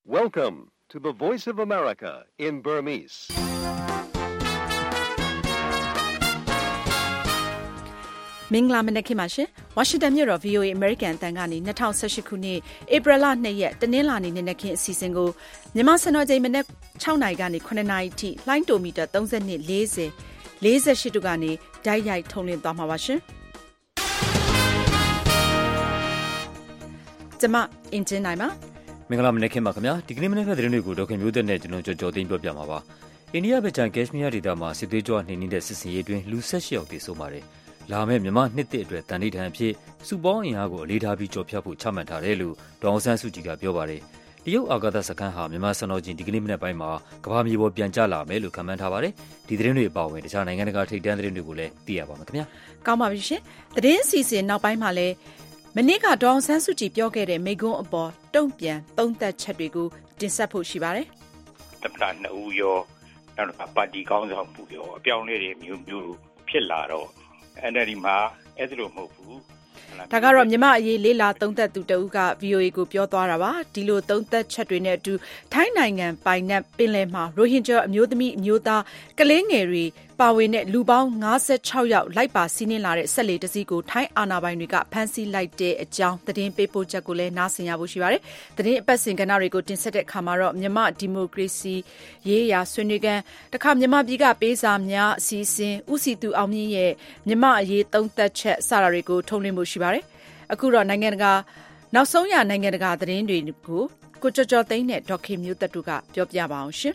Welcome to the Voice of America in Burmese. မင်္ဂလာမနက်ခင်းပါရှင်။ ဝါရှင်တန်မြို့တော် VOA American အသံကနေ2018ခုနှစ်ဧပြီလ2ရက်တနင်္လာနေ့နေ့ခင်းအစီအစဉ်ကိုမြန်မာစံတော်ချိန်မနက်6နာရီကနေ9နာရီထိလိုင်းတိုမီတာ32 40 48တို့ကနေဓာတ်ရိုက်ထုတ်လွှင့်သွားမှာပါရှင်။ကျွန်မအင်ဂျင်နိုင်ပါမင်္ဂလာမနက်ခင်းပါခင်ဗျာဒီကနေ့မနက်ဖက်သတင်းတွေကိုဒေါက်ခင်မျိုးသက်နဲ့ကျွန်တော်ကြော်သိမ်းပြောပြမှာပါအိန္ဒိယဗချန်ကက်ရှ်မီးယားဒေသမှာစစ်သွေးကြွနှိမ်နင်းတဲ့စစ်စင်ရေးအတွင်းလူ18ယောက်သေဆုံးပါတယ်လာမယ့်မြန်မာနှစ်သစ်အတွက်တန်ဋိဌာန်အဖြစ်စုပေါင်းအင်အားကိုအလေးထားပြီးကြော်ဖြတ်ဖို့ချမှတ်ထားတယ်လို့ဒေါအောင်ဆန်းစုကြည်ကပြောပါတယ်တရုတ်အာကာသစခန်းဟာမြန်မာစံတော်ချိန်ဒီကနေ့မနက်ပိုင်းမှာကမ္ဘာမြေပေါ်ပြန်ကျလာမယ်လို့ခန့်မှန်းထားပါတယ်ဒီသတင်းတွေအပါအဝင်တခြားနိုင်ငံတကာထိပ်တန်းသတင်းတွေကိုလည်းသိရပါမယ်ခင်ဗျာကောင်းပါပြီရှင်သတင်းအစီအစဉ်နောက်ပိုင်းမှာလည်းမနေ့ကဒေါအောင်ဆန်းစုကြည်ပြောခဲ့တဲ့မိန့်ခွန်းအပေါ်တုံ့ပြန်သုံးသပ်ချက်တွေကိုတင်ဆက်ဖို့ရှိပါတယ်သမ္မတနှစ်ဦးရောနောက်တစ်ခါပါတီကောင်းဆောင်မှုရောအပြောင်းအလဲတွေမျိုးဖြစ်လာတော့NLDမှာအဲ့ဒါလိုမဟုတ်ဘူးဒါကတော့မြမအရေးလေးလာသုံးသက်သူတဦးက VOA ကိုပြောသွားတာပါဒီလိုသုံးသက်ချက်တွေနဲ့အတူထိုင်းနိုင်ငံပိုင်နက်ပင်လယ်မှာရိုဟင်ဂျာအမျိုးသမီးအမျိုးသားကလေးငယ်တွေပါဝင်တဲ့လူပေါင်း56ယောက်လိုက်ပါစီးနင်းလာတဲ့ဆက်လေတစည်းကိုထိုင်းအာဏာပိုင်တွေကဖမ်းဆီးလိုက်တဲ့အကြောင်းသတင်းပေးပို့ချက်ကိုလည်းနားဆင်ရဖို့ရှိပါတယ်သတင်းအပတ်စဉ်ကဏ္ဍတွေကိုတင်ဆက်တဲ့အခါမှာတော့မြမဒီမိုကရေစီရေးရာဆွေးနွေးခန်းတခါမြမပြည်ကပေးစာများအစီအစဉ်ဦးစီသူအောင်မြင့်ရဲ့မြမအရေးသုံးသက်ချက်စတာတွေကိုထုတ်လွှင့်ဖို့ရှိပါတယ်အခုတော့နိုင်ငံတကာနောက်ဆုံးရနိုင်ငံတကာသတင်းတွေကိုကိုကျော်ကျော်သိန်းနဲ့ဒေါက်ခင်မျိုးသက်တို့ကပြောပြပါအောင်ရှင်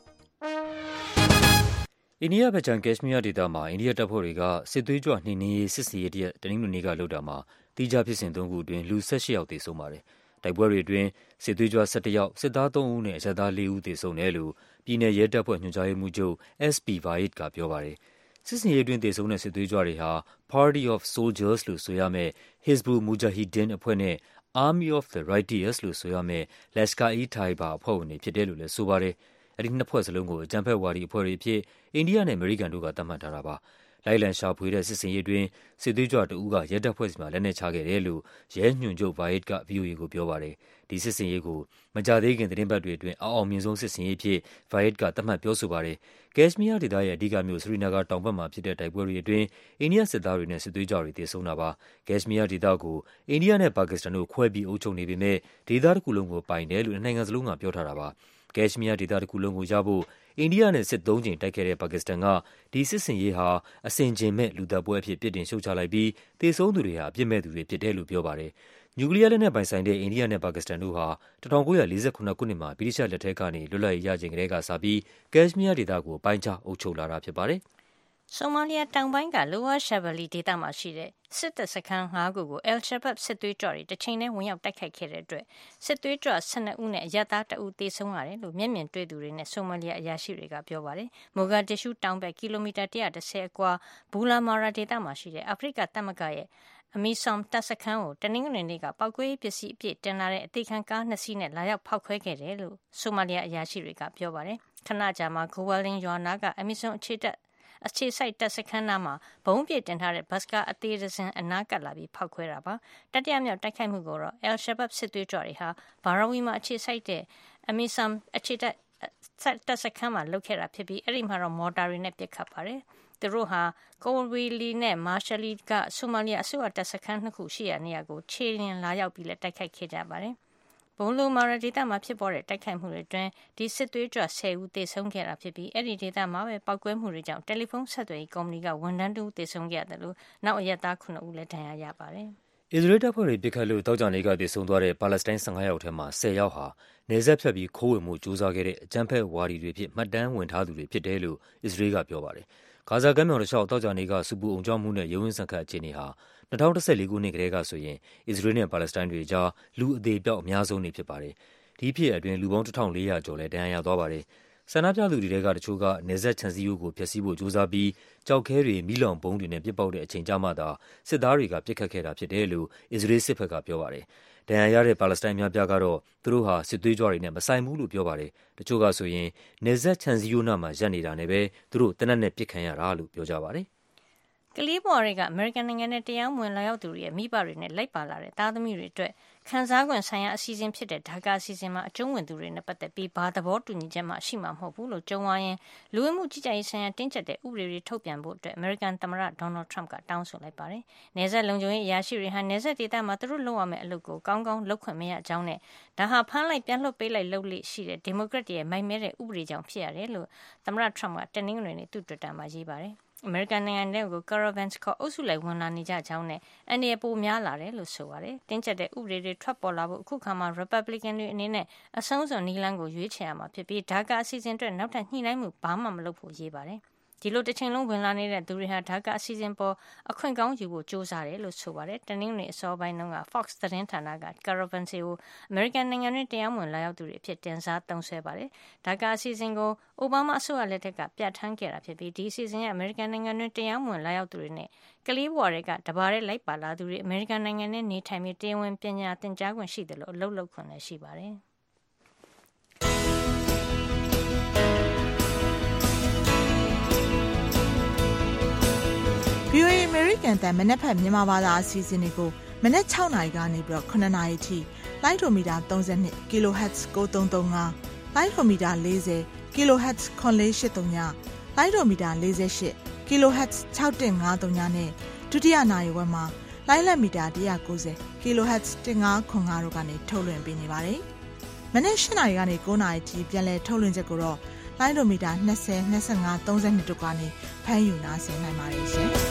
အိန္ဒိယဗချန်ကက်ရှ်မီးယားဒေသမှာအိန္ဒိယတပ်ဖွဲ့တွေကစစ်သွေးကြွနှိမ်နင်းရေးစစ်စင်ရေးတနင်္ဂနွေနေ့ကလုပ်တာမှာတိကျဖြစ်စဉ်3ခုအတွင်းလူ18ယောက်သေဆုံးပါတယ်တိုက်ပွဲတွေအတွင်းစစ်သွေးကြွ17ယောက်စစ်သား3ဦးနဲ့အရပ်သား4ဦးသေဆုံးတယ်လို့ပြည်내ရဲတပ်ဖွဲ့ညွှန်ကြားရေးမှူးချုပ် SP Vaid ကပြောပါတယ်စစ်စင်ရေးအတွင်းသေဆုံးတဲ့စစ်သွေးကြွတွေဟာ Party of Soldiers လို့ဆိုရမယ့် Hizbul Mujahideen အဖွဲ့နဲ့ Army of the Righteous လို့ဆိုရမယ့် Lashkar-e-Taiba အဖွဲ့ဝင်တွေဖြစ်တယ်လို့လည်းဆိုပါတယ်အဲဒီနှစ်ဖွဲ့စလုံးကိုအကြမ်းဖက်ဝါဒီအဖွဲ့တွေအဖြစ်အိန္ဒိယနဲ့အမေရိကန်တို့ကသတ်မှတ်ထားတာပါလိုက်လံရှာဖွေတဲ့စစ်စင်ရေးအတွင်းစစ်သွေးကြွတဦးကရဲတပ်ဖွဲ့စီမှာလက်နက်ချခဲ့တယ်လို့ရဲညွှန်ချုပ် Vaid က VOA ကိုပြောပါတယ်ဒီစစ်စင်ရေးကိုမကြသေးခင်သတင်းပတ်တွေအတွင်းအောင်မြင်ဆုံးစစ်စင်ရေးဖြစ် Vaid ကသတ်မှတ်ပြောဆိုပါတယ်ကက်ရှ်မီးယားဒေသရဲ့အဓိကမြို့စရီနာဂါတောင်ဘက်မှာဖြစ်တဲ့တိုက်ပွဲတွေအတွင်းအိန္ဒိယစစ်သားတွေနဲ့စစ်သွေးကြွတွေသေဆုံးတာပါကက်ရှ်မီးယားဒေသကိုအိန္ဒိယနဲ့ပါကစ္စတန်တို့ခွဲပြီးအုပ်ချုပ်နေပေမဲ့ဒေသတစ်ခုလုံးကိုပိုင်တယ်လို့နိုင်ငံစလုံးကပြောထားတာပါကက်ရှ်မီးယားဒေသတစ်ခုလုံးကိုရဖို့အိန္ဒိယနဲ့စစ်3ကြိမ်တိုက်ခဲ့တဲ့ပါကစ္စတန်ကဒီစစ်စင်ရေးဟာအဆင်ခြင်မဲ့လူသတ်ပွဲအဖြစ်ပြစ်တင်ရှုတ်ချလိုက်ပြီးသေဆုံးသူတွေဟာအပြစ်မဲ့သူတွေဖြစ်တယ်လို့ပြောပါတယ်နျူကလ িয়ার လက်နက်ပိုင်ဆိုင်တဲ့အိန္ဒိယနဲ့ပါကစ္စတန်တို့ဟာ1948ခုနှစ်မှာဗြိတိရှ်လက်ထက်ကနေလွတ်လပ်ရေးရချိန်ကတည်းကစပြီးကက်ရှ်မီးယားဒေသကိုပိုင်းခြားအုပ်ချုပ်လာတာဖြစ်ပါတယ်ဆိုမာလီယာတောင်ပိုင်းကလိုဝါရှာဗလီဒေသမှာရှိတဲ့စစ်တပ်စခန်း5ခုကို Al-Shabaab စစ်သွေးကြွတွေတစ်ချိန်တည်းဝင်ရောက်တိုက်ခိုက်ခဲ့တဲ့အတွက်စစ်သွေးကြွ12ဦးနဲ့အရပ်သား2ဦးသေဆုံးရတယ်လို့မျက်မြင်တွေ့သူတွေနဲ့ဆိုမာလီယာအရာရှိတွေကပြောပါတယ်။မိုဂါဒစ်ရှူးတောင်ဘက်ကီလိုမီတာ110အကွာဘူလာမာရာဒေသမှာရှိတဲ့အာဖရိကသမဂ္ဂရဲ့အမီဆမ်တပ်စခန်းကိုတနင်္ဂနွေနေ့ကပောက်ကွဲပစ္စည်းအပြည့်တင်လာတဲ့အသေးခံကား2စီးနဲ့လာရောက်ဖောက်ခွဲခဲ့တယ်လို့ဆိုမာလီယာအရာရှိတွေကပြောပါတယ်။ခဏကြာမှဂိုဝါလင်ရွာနာကအမီဆမ်အခြေစိုက်တပ်စခန်းနာမှာဘုံပြစ်တင်ထားတဲ့ဘတ်စကားအသေးစင်အနားကပ်လာပြီးဖောက်ခွဲတာပါတတိယမြောက်တိုက်ခိုက်မှုကိုတော့ Al-Shabaab စစ်သွေးကြွတွေဟာဘာရာဝီမှာအခြေစိုက်တဲ့အမီဆမ်အခြေတပ်စခန်းမှာလုပ်ခဲ့တာဖြစ်ပြီးအဲ့ဒီမှာတော့မော်တာတွေနဲ့ပစ်ခတ်ပါတယ်သူတို့ဟာကိုဝီလီနဲ့မာရှယ်လီကဆိုမာလီယာအစိုးရတပ်စခန်း2ခုရှိရာနေရာကိုခြေလျင်လာရောက်ပြီးလက်တိုက်ခိုက်ခဲ့ကြပါတယ်ဘုံလိုမာရဒေတာမှာဖြစ်ပေါ်တဲ့တိုက်ခိုက်မှုတွေအတွင်းဒီစစ်သွေးကြွ10ဦးသေဆုံးခဲ့တာဖြစ်ပြီးအဲ့ဒီဒေတာမှာပဲပောက်ကွဲမှုတွေကြောင့်တယ်လီဖုန်းဆက်သွယ်ရေးကုမ္ပဏီကဝန်ထမ်း2ဦးသေဆုံးခဲ့တယ်လို့နောက်အရက်သား9ဦးလည်းဒဏ်ရာရပါတယ်အစ္စရေးတပ်ဖွဲ့တွေပစ်ခတ်လို့တောက်ကြနေကသေဆုံးသွားတဲ့ပါလက်စတိုင်း15ယောက်ထဲမှာ10ယောက်ဟာနေဆက်ဖြတ်ပြီးခိုးဝင်မှုကြိုးစားခဲ့တဲ့အကြမ်းဖက်ဝါဒီတွေဖြစ်မှတ်တမ်းဝင်ထားသူတွေဖြစ်တယ်လို့အစ္စရေးကပြောပါတယ်ဂါဇာကမ်းမြောင်တစ်လျှောက်တောက်ကြနေကစူပူအုံကြွမှုနဲ့ရုန်းရင်းဆန်ခတ်အခြေအနေဟာ2014ခုနှစ်ကတည်းကဆိုရင်အစ္စရေးနဲ့ပါလက်စတိုင်းတွေကြားလူအသေးပြောက်အများဆုံးနေဖြစ်ပါတယ်ဒီဖြစ်အတွင်းလူပေါင်း1400ကျော်လည်းဒဏ်ရာရသွားပါတယ်ဆန္ဒပြသူတွေကတချို့ကနေဆက်ခြံစည်းရိုးကိုဖျက်ဆီးဖို့ကြိုးစားပြီးကြောက်ခဲတွေမီးလောင်ပုံးတွေနဲ့ပစ်ပေါက်တဲ့အချိန်ကြာမှသာစစ်သားတွေကပစ်ခတ်ခဲ့တာဖြစ်တယ်လို့အစ္စရေးစစ်ဘက်ကပြောပါတယ်ဒဏ်ရာရတဲ့ပါလက်စတိုင်းများပြားကတော့သူတို့ဟာစစ်သွေးကြွတွေနဲ့မဆိုင်ဘူးလို့ပြောပါတယ်တချို့ကဆိုရင်နေဆက်ခြံစည်းရိုးနားမှာရပ်နေတာနဲ့ပဲသူတို့တနက်နဲ့ပစ်ခံရတာလို့ပြောကြပါတယ်ကလေးဘွားတွေကအမေရိကန်နိုင်ငံနဲ့တရားမဝင်လာရောက်သူတွေရဲ့မိဘတွေနဲ့လိုက်ပါလာတဲ့သားသမီးတွေအတွက်ခံစား권ဆိုင်ရာအစီအစဉ်ဖြစ်တဲ့ဒါကာအစီအစဉ်မှာအကျုံးဝင်သူတွေနဲ့ပတ်သက်ပြီးဘာသဘောတူညီချက်မှရှိမှာမဟုတ်ဘူးလို့ကြုံဝါရင်လူဝင်မှုကြီးကြပ်ရေးဆိုင်ရာတင်းကျပ်တဲ့ဥပဒေတွေထုတ်ပြန်ဖို့အတွက်အမေရိကန်သမ္မတဒေါ်နယ်ထရမ့်ကတောင်းဆိုလိုက်ပါတယ်။နယ်စပ်လုံခြုံရေးအရာရှိတွေဟာနယ်စပ်ဒေသမှာသူတို့လုပ်ရမယ့်အလုပ်ကိုကောင်းကောင်းလုပ်ခွင့်မရကြောင်းနဲ့ဒါဟာဖမ်းလိုက်ပြန်လွှတ်ပေးလိုက်လုပ်လိရှိတဲ့ဒီမိုကရက်တွေရဲ့မိုက်မဲတဲ့ဥပဒေကြောင့်ဖြစ်ရတယ်လို့သမ္မတထရမ့်ကတနင်္ဂနွေနေ့သူ့ Twitter မှာရေးပါတယ်။အမေရိကန်နိုင်ငံတွေကို caravans ခေါ်အုပ်စုလိုက်ဝင်လာနေကြကြောင်းနဲ့အန္တရာယ်ပိုများလာတယ်လို့ဆိုပါတယ်။တင်းကျပ်တဲ့ဥပဒေတွေထွက်ပေါ်လာဖို့အခုခါမှာ Republican တွေအနေနဲ့အဆုံးစွန်နည်းလမ်းကိုရွေးချယ်ရမှာဖြစ်ပြီးဒါကာအစီအစဉ်အတွက်နောက်ထပ်ညှိနှိုင်းမှုဘာမှမလုပ်ဖို့ရေးပါတယ်။ဒီလိုတစ်ချိန်လုံးဝင်လာနေတဲ့သူတွေဟာဒါကာအစီအစဉ်ပေါ်အခွင့်ကောင်းယူဖို့ကြိုးစားတယ်လို့ဆိုပါတယ်။တနင်္ဂနွေအစောပိုင်းတုန်းက Fox သတင်းဌာနက caravans ကိုအမေရိကန်နိုင်ငံတွင်းတရားမဝင်လာရောက်သူတွေအဖြစ်တင်စားသုံးစွဲပါတယ်။ဒါကာအစီအစဉ်ကိုအိုဘားမားအစိုးရလက်ထက်ကပြဋ္ဌာန်းခဲ့တာဖြစ်ပြီးဒီအစီအစဉ်ကအမေရိကန်နိုင်ငံတွင်းတရားမဝင်လာရောက်သူတွေနဲ့ကလေးဘဝတွေကတဘာတဲ့လိုက်ပါလာသူတွေအမေရိကန်နိုင်ငံနဲ့နေထိုင်ပြီးတရားဝင်ပညာသင်ကြားခွင့်ရှိတယ်လို့အလုပ်လုပ်ခွင့်လည်းရှိပါတယ်။ VOA American တန်မနက်ဖက်မြန်မာဘာသာအစီအစဉ်တွေကိုမနက်6နာရီကနေပြီးတော့9နာရီထိလိုင်းဒိုမီတာ32 kHz 9335လိုင်းဒိုမီတာ40 kHz 9483လိုင်းဒိုမီတာ48 kHz 6153နဲ့ဒုတိယနာရီဝက်မှာလိုင်းလက်မီတာ190 kHz 1505တို့ကနေထုတ်လွှင့်ပေးနေပါတယ်။မနက်7နာရီကနေ9နာရီထိပြန်လည်ထုတ်လွှင့်ချက်ကိုတော့လိုင်းဒိုမီတာ20 25 32တို့ကနေဖမ်းယူနားဆင်နိုင်ပါတယ်ရှင်။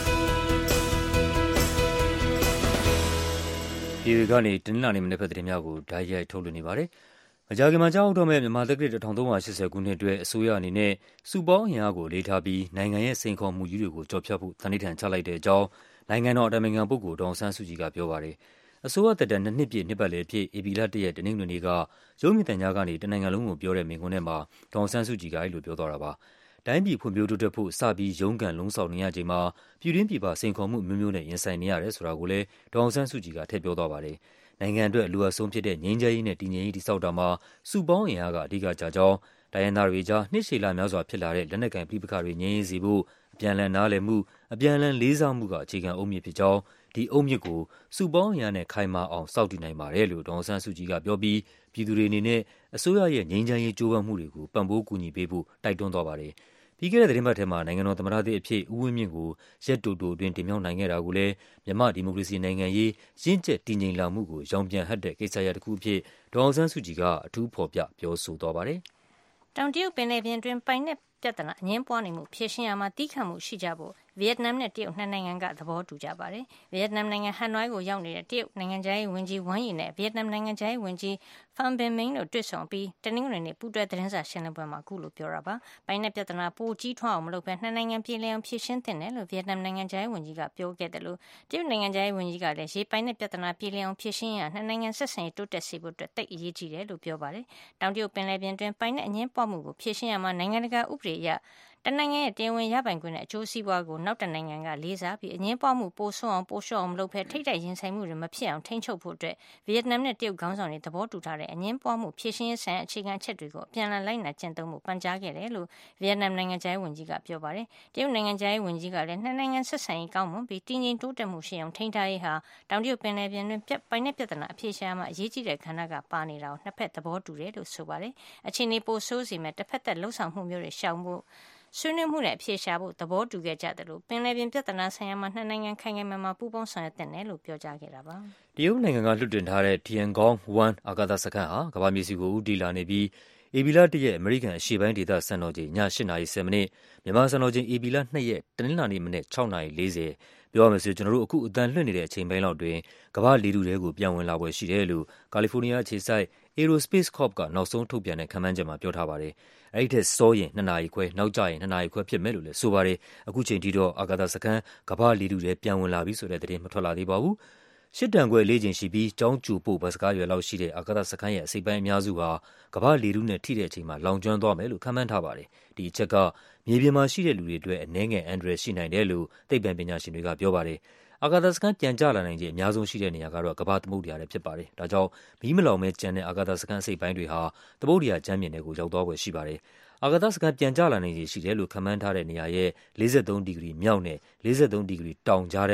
ဒီကနေတနင်္လာနေ့မနေ့ဖက်သတင်းများကိုဓာတ်ရိုက်ထုတ်လွှင့်နေပါတယ်။မကြာခင်မှာကြောက်တော့မဲ့မြန်မာတက္ကသိုလ်1380ခုနှစ်အတွက်အစိုးရအနေနဲ့စုပေါင်းအင်အားကိုလေးထားပြီးနိုင်ငံရဲ့စိန်ခေါ်မှုကြီးတွေကိုကြော်ဖြတ်ဖို့တန်ဋိဌာန်ချလိုက်တဲ့အကြောင်းနိုင်ငံတော်အတိုင်ပင်ခံပုဂ္ဂိုလ်ဒေါ်အောင်ဆန်းစုကြည်ကပြောပါတယ်။အစိုးရသက်တမ်း2နှစ်ပြည့်နှစ်ပတ်လည်အဖြစ်ဧပြီလ1ရက်တနင်္ဂနွေနေ့ကရုပ်မြင်သံကြားကနေတနိုင်ငံလုံးကိုပြောတဲ့မိန့်ခွန်းထဲမှာဒေါ်အောင်ဆန်းစုကြည်ကအဲ့လိုပြောသွားတာပါ။တိုင်းပြည်ဖွံ့ဖြိုးတိုးတက်ဖို့စပြီးရုန်းကန်လုံးဆောင်နေရချိန်မှာပြည်တွင်းပြည်ပစိန်ခေါ်မှုမျိုးမျိုးနဲ့ရင်ဆိုင်နေရတယ်ဆိုတာကိုလည်းဒေါ်အောင်ဆန်းစုကြည်ကထည့်ပြောသွားပါတယ်။နိုင်ငံအတွက်အလိုအဆုံးဖြစ်တဲ့ငြိမ်းချမ်းရေးနဲ့တည်ငြိမ်ရေးတည်ဆောက်တာမှာစုပေါင်းအင်အားကအဓိကကျကြောင်းတိုင်းရင်းသားတွေကြားနှစ်ရှည်လများစွာဖြစ်လာတဲ့လက်နက်ကိုင်ပြည်ပခါတွေငြိမ်းရေးစေဖို့အပြန်အလှန်နားလည်မှုအပြန်အလှန်လေးစားမှုကအခြေခံအုတ်မြစ်ဖြစ်ကြောင်းဒီအုတ်မြစ်ကိုစုပေါင်းအင်အားနဲ့ခိုင်မာအောင်စောင့်တည်နိုင်ပါတယ်လို့ဒေါ်အောင်ဆန်းစုကြည်ကပြောပြီးပြည်သူတွေအနေနဲ့အစိုးရရဲ့ငြိမ်းချမ်းရေးကြိုးပမ်းမှုတွေကိုပံ့ပိုးကူညီပေးဖို့တိုက်တွန်းသွားပါတယ်။ပြီးခဲ့တဲ့သတင်းပတ်ထဲမှာနိုင်ငံတော်သမ္မတသစ်အဖြစ်ဦးဝင်းမြင့်ကိုရက်တိုတိုအတွင်းတင်မြှောက်နိုင်ခဲ့တာကိုလည်းမြန်မာဒီမိုကရေစီနိုင်ငံရေးရင့်ကျက်တည်ငြိမ်လာမှုကိုရောင်ပြန်ဟပ်တဲ့ကိစ္စရပ်တစ်ခုအဖြစ်ဒေါ်အောင်ဆန်းစုကြည်ကအထူးဖော်ပြပြောဆိုသွားပါတယ်။တောင်တရုတ်ပင်လယ်ပြင်တွင်ပိုင်နက်ပြဿနာအငြင်းပွားနေမှုဖြေရှင်းရမှာတီးခတ်မှုရှိကြဖို့ဗီယက်နမ်နဲ့တရုတ်နှစ်နိုင်ငံကသဘောတူကြပါတယ်။ဗီယက်နမ်နိုင်ငံဟန်နွိုင်းကိုရောက်နေတဲ့တရုတ်နိုင်ငံခြားရေးဝန်ကြီးဝမ်ယီနဲ့ဗီယက်နမ်နိုင်ငံခြားရေးဝန်ကြီးဖန်ဘင်မိန်တို့တွေ့ဆုံပြီးတနင်္ဂနွေနေ့ပူးတွဲသတင်းစာရှင်းလင်းပွဲမှာအခုလိုပြောတာပါ။ပိုင်နက်ပြဿနာပိုကြီးထွားအောင်မလုပ်ဘဲနှစ်နိုင်ငံပြည်လည်အောင်ဖြေရှင်းသင့်တယ်လို့ဗီယက်နမ်နိုင်ငံခြားရေးဝန်ကြီးကပြောခဲ့တယ်လို့တရုတ်နိုင်ငံခြားရေးဝန်ကြီးကလည်းရေပိုင်နက်ပြဿနာပြည်လည်အောင်ဖြေရှင်းရနှစ်နိုင်ငံဆက်ဆံရေးတိုးတက်စေဖို့အတွက်တိတ်အရေးကြီးတယ်လို့ပြောပါတယ်။တောင်တရုတ်ပင်လယ်ပြင်တွင်ပိုင်နက်အငြင်းပွားမှုကိုဖြေရှင်းရမှာနိုင်ငံတကာဥပဒေအရတနိုင်ငံရဲ့တရားဝင်ရပိုင်ခွင့်နဲ့အကျိုးစီးပွားကိုနောက်တနိုင်ငံကလေးစားပြီးအငြင်းပွားမှုပိုဆိုးအောင်ပိုလျှော့အောင်မလုပ်ဘဲထိပ်တိုက်ရင်ဆိုင်မှုတွေမဖြစ်အောင်ထိန်းချုပ်ဖို့အတွက်ဗီယက်နမ်နဲ့တရုတ်ခေါင်းဆောင်တွေသဘောတူထားတဲ့အငြင်းပွားမှုဖြေရှင်းရေးဆိုင်ရာအခြေခံအချက်တွေကိုအပြန်အလှန်လိုက်နာကျင့်သုံးမှုပန်ကြားခဲ့တယ်လို့ဗီယက်နမ်နိုင်ငံခြားရေးဝန်ကြီးကပြောပါတယ်။တရုတ်နိုင်ငံခြားရေးဝန်ကြီးကလည်းနှစ်နိုင်ငံဆက်ဆံရေးကောင်းမွန်ပြီးတည်ငြိမ်တိုးတက်မှုရှိအောင်ထိန်းထားရေးဟာတောင်တရုတ်ပင်လယ်ပြင်တွင်ပိုင်နက်ပြဿနာအဖြေရှာမှာအရေးကြီးတဲ့ခန္ဓာကပါနေတာကိုနှစ်ဖက်သဘောတူတယ်လို့ဆိုပါတယ်။အခြေအနေပိုဆိုးစေမဲ့တစ်ဖက်သက်လှုပ်ဆောင်မှုမျိုးတွေရှောင်ဖို့ဆွေးနွေးမှုနဲ့အဖြေရှာဖို့သဘောတူခဲ့ကြတယ်လို့ပင်လယ်ပြင်ပြဿနာဆိုင်ရာမှာနှစ်နိုင်ငံခိုင်ခိုင်မာမာပူးပေါင်းဆောင်ရွက်တဲ့နယ်လို့ပြောကြားခဲ့တာပါ။တရုတ်နိုင်ငံကလွှတ်တင်ထားတဲ့ Tiangong 1 အာကာသစခန်းဟာကမ္ဘာမြေစီကိုဦးတည်လာနေပြီးဧပြီလ1ရက်အမေရိကန်အရှေ့ပိုင်းဒေသစံတော်ချိန်ည8:10မြန်မာစံတော်ချိန်ဧပြီလ2ရက်တနင်္လာနေ့မနေ့6:40ပြောရမယ်ဆိုကျွန်တော်တို့အခုအတန်လွှင့်နေတဲ့အချိန်ပိုင်းလောက်တွင်ကမ္ဘာလေထုတွေကိုပြန်ဝင်လာပွဲရှိတယ်လို့ကာလီဖိုးနီးယားအခြေစိုက် Aerospace Corp ကနောက်ဆုံးထုတ်ပြန်တဲ့ခန့်မှန်းချက်မှာပြောထားပါတယ်။အဲ့ဒီထက်စောရင်2နာရီခွဲနောက်ကျရင်2နာရီခွဲဖြစ်မယ်လို့လည်းဆိုပါတယ်။အခုချိန်ထိတော့အာကာသစခန်းကမ္ဘာလေထုတွေပြန်ဝင်လာပြီဆိုတဲ့သတင်းမထွက်လာသေးပါဘူး။ရှစ်တန်ခွဲလေးချိန်ရှိပြီးကျောင်းကျူပို့ဘတ်စကားရွယ်လောက်ရှိတဲ့အာကာသစခန်းရဲ့အစိပ်ပိုင်းအများစုဟာကမ္ဘာလေထုနဲ့ထိတဲ့အချိန်မှာလောင်ကျွမ်းသွားမယ်လို့ခန့်မှန်းထားပါတယ်။ဒီအချက်ကမြေပြင်မှာရှိတဲ့လူတွေအတွက်အနည်းငယ်အန္တရာယ်ရှိနိုင်တယ်လို့သိပ္ပံပညာရှင်တွေကပြောပါတယ်။အာကာသစခန်းပြန်ကျလာနိုင်ခြေအများဆုံးရှိတဲ့နေရာကတော့ကမ္ဘာသမုဒ္ဒရာလည်းဖြစ်ပါတယ်။ဒါကြောင့်မီးမလောင်မဲကျန်တဲ့အာကာသစခန်းအစိပ်ပိုင်းတွေဟာသမုဒ္ဒရာကျမ်းပြင်တွေကိုရောက်သွားွယ်ရှိပါတယ်။အာကာသစခန်းပြန်ကျလာနိုင်ခြေရှိတယ်လို့ခန့်မှန်းထားတဲ့နေရာရဲ့43ဒီဂရီမြောက်နဲ့43ဒီဂရီတောင်ကြားထဲမှာ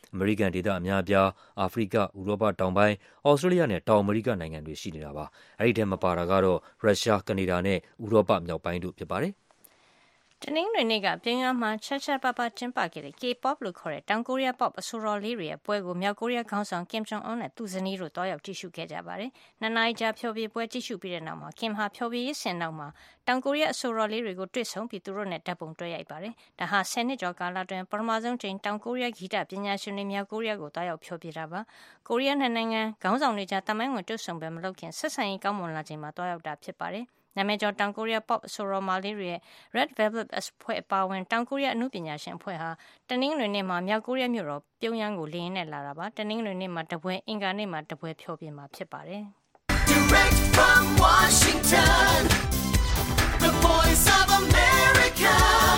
အမေရိကန်ဒေသအများအပြား၊အာဖရိက၊ဥရောပတောင်ပိုင်း၊ဩစတြေးလျနဲ့တောင်အမေရိကနိုင်ငံတွေရှိနေတာပါ။အဲဒီထဲမပါတာကတော့ရုရှား၊ကနေဒါနဲ့ဥရောပမြောက်ပိုင်းတို့ဖြစ်ပါတယ်။တနင်္ဂနွေနေ့ကပြုံးရမ်းမှာရှားရှားပါးပါးကျင်းပခဲ့တဲ့ K-pop လို့ခေါ်တဲ့တောင်ကိုရီးယား pop အဆိုတော်လေးတွေရဲ့ပွဲကိုမြောက်ကိုရီးယားခေါင်းဆောင် Kim Jong Un နဲ့သူ့ဇနီးတို့တွားရောက်ကြည့်ရှုခဲ့ကြပါတယ်။2 နာရီကြာဖျော်ဖြေပွဲကြည့်ရှုပြီးတဲ့နောက်မှာ Kim ဟာဖျော်ဖြေရေးဆင်နောက်မှာတောင်ကိုရီးယားအဆိုတော်လေးတွေကိုတွေ့ဆုံပြီးသူတို့နဲ့ဓာတ်ပုံတွဲရိုက်ပါတယ်။ဒါဟာ10 နှစ်ကျော်ကာလအတွင်းပထမဆုံးချိန်တောင်ကိုရီးယားဂီတပညာရှင်တွေမြောက်ကိုရီးယားကိုတွားရောက်ဖျော်ဖြေတာပါ။ကိုရီးယားနိုင်ငံခေါင်းဆောင်တွေကြားတမိုင်းဝင်တွေ့ဆုံပွဲမလုပ်ခင်ဆက်ဆံရေးကောင်းမွန်လာချိန်မှာတွားရောက်တာဖြစ်ပါတယ်။နာမည်ကျော်တောင်ကိုရီးယား pop အဆိုတော်မလေးတွေရဲ့ Red Velvet အဖွဲ့အပါအဝင်တောင်ကိုရီးယားအမှုပညာရှင်အဖွဲ့ဟာတနင်္ဂနွေနေ့မှာမြောက်ကိုရီးယားမြို့တော်ပြုံးရမ်းကိုလေယာဉ်နဲ့လာတာပါ။တနင်္ဂနွေနေ့မှာတပွဲအင်္ဂါနေ့မှာတပွဲဖျော်ဖြေမှာဖြစ်ပါတယ်။ Direct from Washington, the voice of America,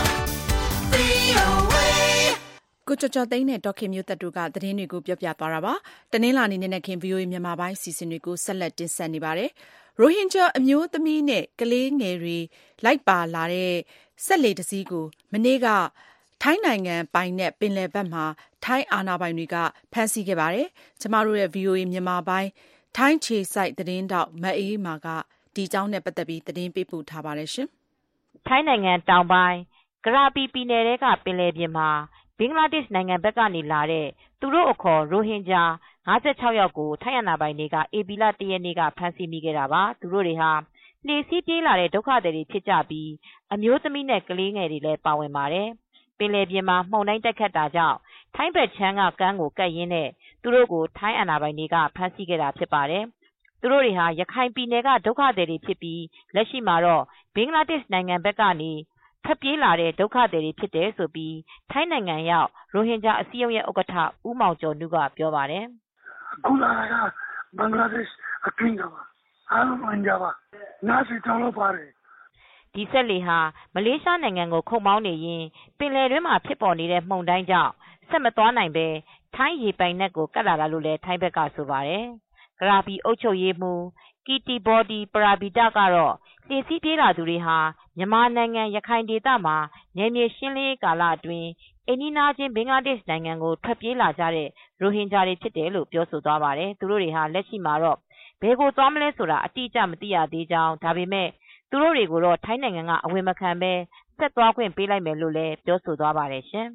VOA. ကိုကျော်ကျော်သိန်းနဲ့ဒေါခင်မျိုးသက်တို့ကသတင်းတွေကိုပြောပြသွားတာပါ။တနင်္လာနေ့နေ့ခင် VOA မြန်မာပိုင်းစီစဉ်တွေကိုဆက်လက်တင်ဆက်နေပါတယ်။ရိုဟင်ဂျာအမျိုးသမီးနဲ့ကလေးငယ်တွေလိုက်ပါလာတဲ့စက်လှေတစ်စီးကိုမနေ့ကထိုင်းနိုင်ငံပိုင်တဲ့ပင်လယ်ဘက်မှာထိုင်းအာဏာပိုင်တွေကဖမ်းဆီးခဲ့ပါတယ်။ကျမတို့ရဲ့ VOA မြန်မာပိုင်းထိုင်းခြေစိုက်သတင်းတောက်မအေးမာကဒီအကြောင်းနဲ့ပတ်သက်ပြီးသတင်းပေးပို့ထားပါတယ်ရှင်။ထိုင်းနိုင်ငံတောင်ပိုင်းကရာပီပြည်နယ်ထဲကပင်လယ်ပြင်မှာဘင်္ဂလားဒေ့ရှ်နိုင်ငံဘက်ကနေလာတဲ့သူတို့အခေါ်ရိုဟင်ဂျာ56ယောက်ကိုထိုင်းအာဏာပိုင်တွေကဧပြီလ1ရက်နေ့ကဖမ်းဆီးမိခဲ့တာပါ။သူတို့တွေဟာလှေစီးပြေးလာတဲ့ဒုက္ခသည်တွေဖြစ်ကြပြီးအမျိုးသမီးနဲ့ကလေးငယ်တွေလည်းပါဝင်ပါတယ်။ပင်လယ်ပြင်မှာမှုန်တိုင်းတက်ခတ်တာကြောင့်ထိုင်းဘက်ခြမ်းကကမ်းကိုကပ်ရင်းနဲ့သူတို့ကိုထိုင်းအာဏာပိုင်တွေကဖမ်းဆီးခဲ့တာဖြစ်ပါတယ်။သူတို့တွေဟာရခိုင်ပြည်နယ်ကဒုက္ခသည်တွေဖြစ်ပြီးလက်ရှိမှာတော့ဘင်္ဂလားဒေ့ရှ်နိုင်ငံဘက်ကနေထွက်ပြေးလာတဲ့ဒုက္ခသည်တွေဖြစ်တယ်ဆိုပြီးထိုင်းနိုင်ငံရောက်ရိုဟင်ဂျာအစည်းအရုံးရဲ့ဥက္ကဋ္ဌဦးမောင်ကျော်နုကပြောပါတယ်။အခုလာတာကဘင်္ဂလားဒေ့ရှ်အတွင်းကပါအားလုံးဝင်ကြပါနားစီတောင်းလို့ပါတယ်ဒီဆက်လေဟာမလေးရှားနိုင်ငံကိုခုတ်မောင်းနေရင်ပင်လယ်တွင်းမှာဖြစ်ပေါ်နေတဲ့မှုန်တိုင်းကြောင့်ဆက်မသွားနိုင်ပဲထိုင်းရေပိုင်နက်ကိုကတ်လာတာလို့လည်းထိုင်းဘက်ကဆိုပါတယ်။ကရာပီအုပ်ချုပ်ရေးမှူးကီတီဘော်ဒီပရာဘီတာကတော့လှေစီးပြေးလာသူတွေဟာမြန်မာနိုင်ငံရခိုင်ဒေသမှာနယ်မြေရှင်းလင်းရေးကာလအတွင်းအိမ်နီးချင်းဘင်္ဂလားဒေ့ရှ်နိုင်ငံကိုထွက်ပြေးလာကြတဲ့ရိုဟင်ဂျာတွေဖြစ်တယ်လို့ပြောဆိုသွားပါတယ်။သူတို့တွေဟာလက်ရှိမှာတော့ဘယ်ကိုသွားမလဲဆိုတာအတိအကျမသိရသေးကြောင်းဒါပေမဲ့သူတို့တွေကိုတော့ထိုင်းနိုင်ငံကအဝင်မခံပဲဆက်သွားခွင့်ပေးလိုက်မယ်လို့လည်းပြောဆိုသွားပါတယ်ရှင်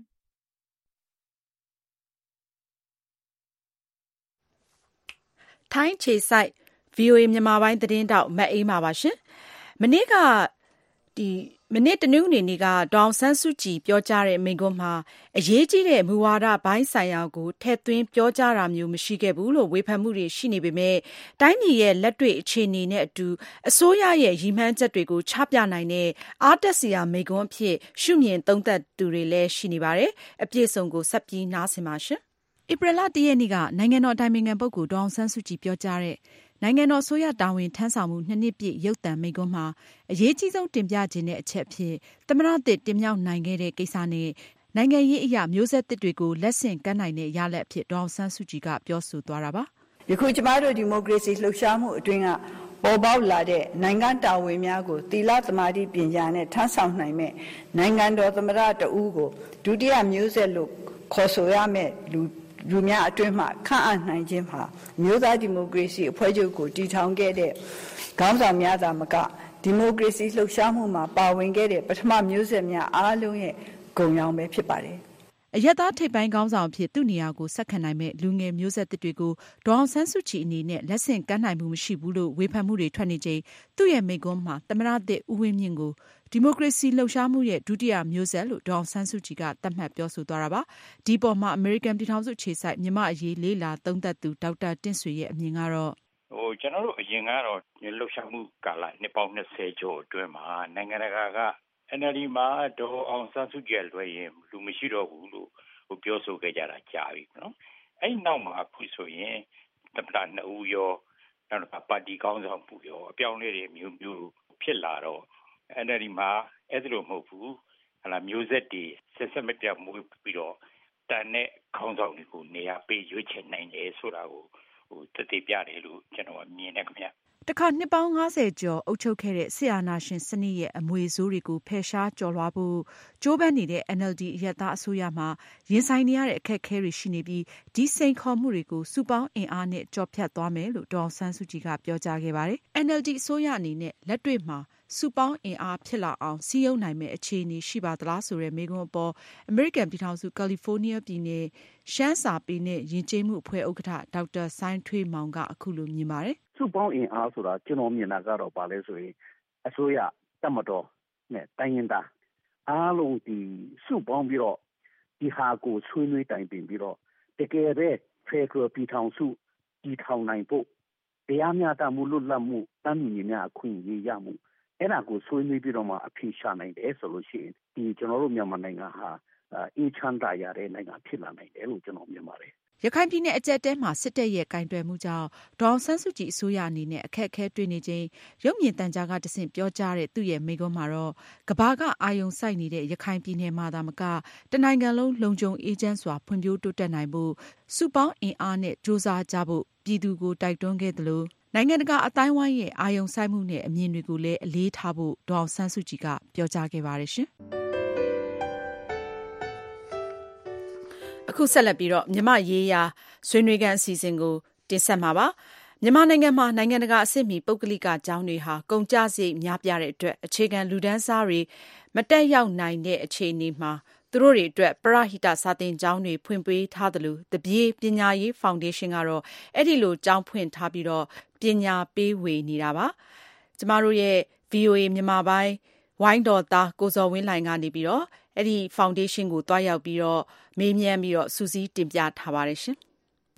။ထိုင်းခြေစိုက် VOA မြန်မာပိုင်းသတင်းတောက်မအေးမာပါရှင်။မနေ့တနင်္ဂနွေနေ့ကဒေါအောင်ဆန်းစုကြည်ပြောကြားတဲ့မိန့်ခွန်းမှာအရေးကြီးတဲ့မူဝါဒပိုင်းဆိုင်ရာကိုထည့်သွင်းပြောကြားတာမျိုးမရှိခဲ့ဘူးလို့ဝေဖန်မှုတွေရှိနေပေမဲ့တိုင်းပြည်ရဲ့လက်တွေ့အခြေအနေနဲ့အတူအစိုးရရဲ့ရည်မှန်းချက်တွေကိုချပြနိုင်တဲ့အားတက်စရာမိန့်ခွန်းအဖြစ်ရှုမြင်သုံးသပ်သူတွေလည်းရှိနေပါတယ်။အပြည့်အစုံကိုဆက်ပြီးနားဆင်ပါရှင်။ဧပြီလ 1 ရက်နေ့ကနိုင်ငံတော်အတိုင်ပင်ခံပုဂ္ဂိုလ်ဒေါအောင်ဆန်းစုကြည်ပြောကြားတဲ့နိုင်ငံတော်အစိုးရတာဝန်ထမ်းဆောင်မှု2နှစ်ပြည့်ရုပ်သံမိန့်ခွန်းမှာအရေးကြီးဆုံးတင်ပြခြင်းတဲ့အချက်အဖြစ်သမ္မတသစ်တင်မြှောက်နိုင်ခဲ့တဲ့ကိစ္စနဲ့နိုင်ငံရေးအရာမျိုးဆက်သစ်တွေကိုလက်ဆင့်ကမ်းနိုင်တဲ့ရလဒ်အဖြစ်ဒေါအောင်ဆန်းစုကြည်ကပြောဆိုသွားတာပါ။ယခုကျမတို့ဒီမိုကရေစီလှုပ်ရှားမှုအတွင်းကပေါ်ပေါက်လာတဲ့နိုင်ငံတာဝန်များကိုသီလသမာဓိပညာနဲ့ထမ်းဆောင်နိုင်မဲ့နိုင်ငံတော်သမ္မတတဦးကိုဒုတိယမျိုးဆက်လို့ခေါ်ဆိုရမဲ့လူများအတွင်းမှခန့်အပ်နိုင်ခြင်းမှာမျိုးသားဒီမိုကရေစီအဖွဲ့ချုပ်ကိုတည်ထောင်ခဲ့တဲ့ခေါင်းဆောင်များသာမကဒီမိုကရေစီလှုပ်ရှားမှုမှာပါဝင်ခဲ့တဲ့ပထမမျိုးဆက်များအားလုံးရဲ့ဂုဏ်ရောင်ပဲဖြစ်ပါတယ်။အရပ်သားထိပ်ပိုင်းခေါင်းဆောင်အဖြစ်သူ့နေရာကိုဆက်ခံနိုင်မဲ့လူငယ်မျိုးဆက်သစ်တွေကိုဒေါအောင်ဆန်းစုကြည်အနေနဲ့လက်ဆင့်ကမ်းနိုင်မှုမရှိဘူးလို့ဝေဖန်မှုတွေထွက်နေချိန်သူ့ရဲ့မိန့်ခွန်းမှာသမ္မတသစ်ဦးဝင်းမြင့်ကိုဒီမိုကရေစီလှုပ်ရှားမှုရဲ့ဒုတိယမျိုးဆက်လို့ဒေါအောင်ဆန်းစုကြည်ကသတ်မှတ်ပြောဆိုသွားတာပါ။ဒီပေါ်မှာအမေရိကန်ပြည်ထောင်စုခြေစိုက်မြန်မာအရေးလေးလာသုံးသပ်သူဒေါက်တာတင့်ဆွေရဲ့အမြင်ကတော့ကျွန်တော်တို့အရင်ကတော့လှုပ်ရှားမှုကာလနှစ်ပေါင်း20ကျော်အတွင်းမှာနိုင်ငံတကာက NLD မှာဒေါ်အောင်ဆန်းစုကြည်လွှဲရင်လူမရှိတော့ဘူးလို့ပြောဆိုခဲ့ကြတာကြာပြီနော်အဲ့နောက်မှာအခုဆိုရင်သမ္မတ2ဦးရောနောက်တစ်ခါပါတီကောင်းဆောင်မှုရောအပြောင်းအလဲတွေမျိုးဖြစ်လာတော့ NLD မှာအဲ့လိုမဟုတ်ဘူးမျိုးဆက်တွေဆက်မပြတ်မွေးပြီးတော့တန်တဲ့ခေါင်းဆောင်တွေကိုနေရာပေးရွေးချယ်နိုင်တယ်ဆိုတာကိုသက်သေပြတယ်လို့ကျွန်တော်မြင်တယ်ခင်ဗျတခါနှစ်ပေါင်း50ကျော်အုပ်ချုပ်ခဲ့တဲ့စစ်အာဏာရှင်စနစ်ရဲ့အမွေဆိုးတွေကိုဖယ်ရှားကျော်လွှားဖို့ကြိုးပမ်းနေတဲ့ NLD အရပ်သားအစိုးရမှာရင်ဆိုင်နေရတဲ့အခက်အခဲတွေရှိနေပြီးဒီစိန်ခေါ်မှုတွေကိုစုပေါင်းအင်အားနဲ့ကျော်ဖြတ်သွားမယ်လို့ဒေါ်အောင်ဆန်းစုကြည်ကပြောကြားခဲ့ပါတယ်။ NLD အစိုးရအနေနဲ့လက်တွေ့မှာစုပေါင်းအင်အားဖြစ်လာအောင်စည်းရုံးနိုင်မယ့်အခြေအနေရှိပါသလားဆိုတဲ့မေးခွန်းအပေါ်အမေရိကန်ပြည်ထောင်စုကယ်လီဖိုးနီးယားပြည်နယ်ရှမ်းစာပေနဲ့ယဉ်ကျေးမှုအဖွဲ့ဥက္ကဋ္ဌဒေါက်တာစိုင်းထွေးမောင်ကအခုလိုမြင်ပါတယ်။စုပေါင်းအင်အားဆိုတာကျွန်တော်မြင်တာကတော့ပါလဲဆိုရင်အစိုးရတပ်မတော်နဲ့တိုင်းရင်းသားအားလုံးဒီစုပေါင်းပြီးတော့ဒီဟာကိုဆွေးနွေးတိုင်ပင်ပြီးတော့တကယ်ပဲဖေဒရယ်ပြည်ထောင်စုတည်ထောင်နိုင်ဖို့တရားမျှတမှုလွတ်လပ်မှုတန်းတူညီမျှအခွင့်အရေးရမှုအဲ့ဒါကိုဆွေးနွေးပြီးတော့မှအဖြေရှာနိုင်တယ်ဆိုလို့ရှိရင်ဒီကျွန်တော်တို့မြန်မာနိုင်ငံဟာအေးချမ်းသာရတဲ့နိုင်ငံဖြစ်လာနိုင်တယ်လို့ကျွန်တော်မြင်ပါတယ်ရခိုင်ပြည်နယ်အကျပ်တဲမှာစစ်တပ်ရဲ့ကင်တွယ်မှုကြောင့်ဒေါ်အောင်ဆန်းစုကြည်အစိုးရအနေနဲ့အခက်အခဲတွေ့နေချိန်ရုပ်မြင်သံကြားကတဆင့်ပြောကြားတဲ့သူ့ရဲ့မိန့်ခွန်းမှာတော့ကမ္ဘာကအာရုံစိုက်နေတဲ့ရခိုင်ပြည်နယ်မှာသာမကတနိုင်ငံလုံးလုံခြုံအေးချမ်းစွာဖွံ့ဖြိုးတိုးတက်နိုင်ဖို့စုပေါင်းအင်အားနဲ့ကြိုးစားကြဖို့ပြည်သူကိုတိုက်တွန်းခဲ့သလိုနိုင်ငံတကာအတိုင်းဝိုင်းရဲ့အာရုံစိုက်မှုနဲ့အမြင်တွေကိုလည်းအလေးထားဖို့ဒေါ်အောင်ဆန်းစုကြည်ကပြောကြားခဲ့ပါတယ်ရှင်။အခုဆက်လက်ပြီးတော့မြန်မာရေးရာဆွေးနွေးခန်းအစီအစဉ်ကိုတင်ဆက်မှာပါ။မြန်မာနိုင်ငံမှာနိုင်ငံတကာအဆင့်မီပုဂ္ဂလိကကျောင်းတွေဟာကုန်ကျစရိတ်များပြားတဲ့အတွက်အခြေခံလူတန်းစားတွေမတက်ရောက်နိုင်တဲ့အခြေအနေမှာသူတို့တွေအတွက်ပရဟိတစာသင်ကျောင်းတွေဖွင့်ပေးထားသလိုတပြေးပညာရေးဖောင်ဒေးရှင်းကတော့အဲ့ဒီလိုကျောင်းဖွင့်ထားပြီးတော့ပညာပေးဝေနေတာပါ။ကျမတို့ရဲ့ VOA မြန်မာပိုင်းဝိုင်းတော်သားကိုဇော်ဝင်းလှိုင်ကနေပြီးတော့အဲ့ဒီဖောင်ဒေးရှင်းကိုတွားရောက်ပြီးတော့မေးမြန်းပြီးတော့စူးစီးတင်ပြထားပါတယ်ရှင်။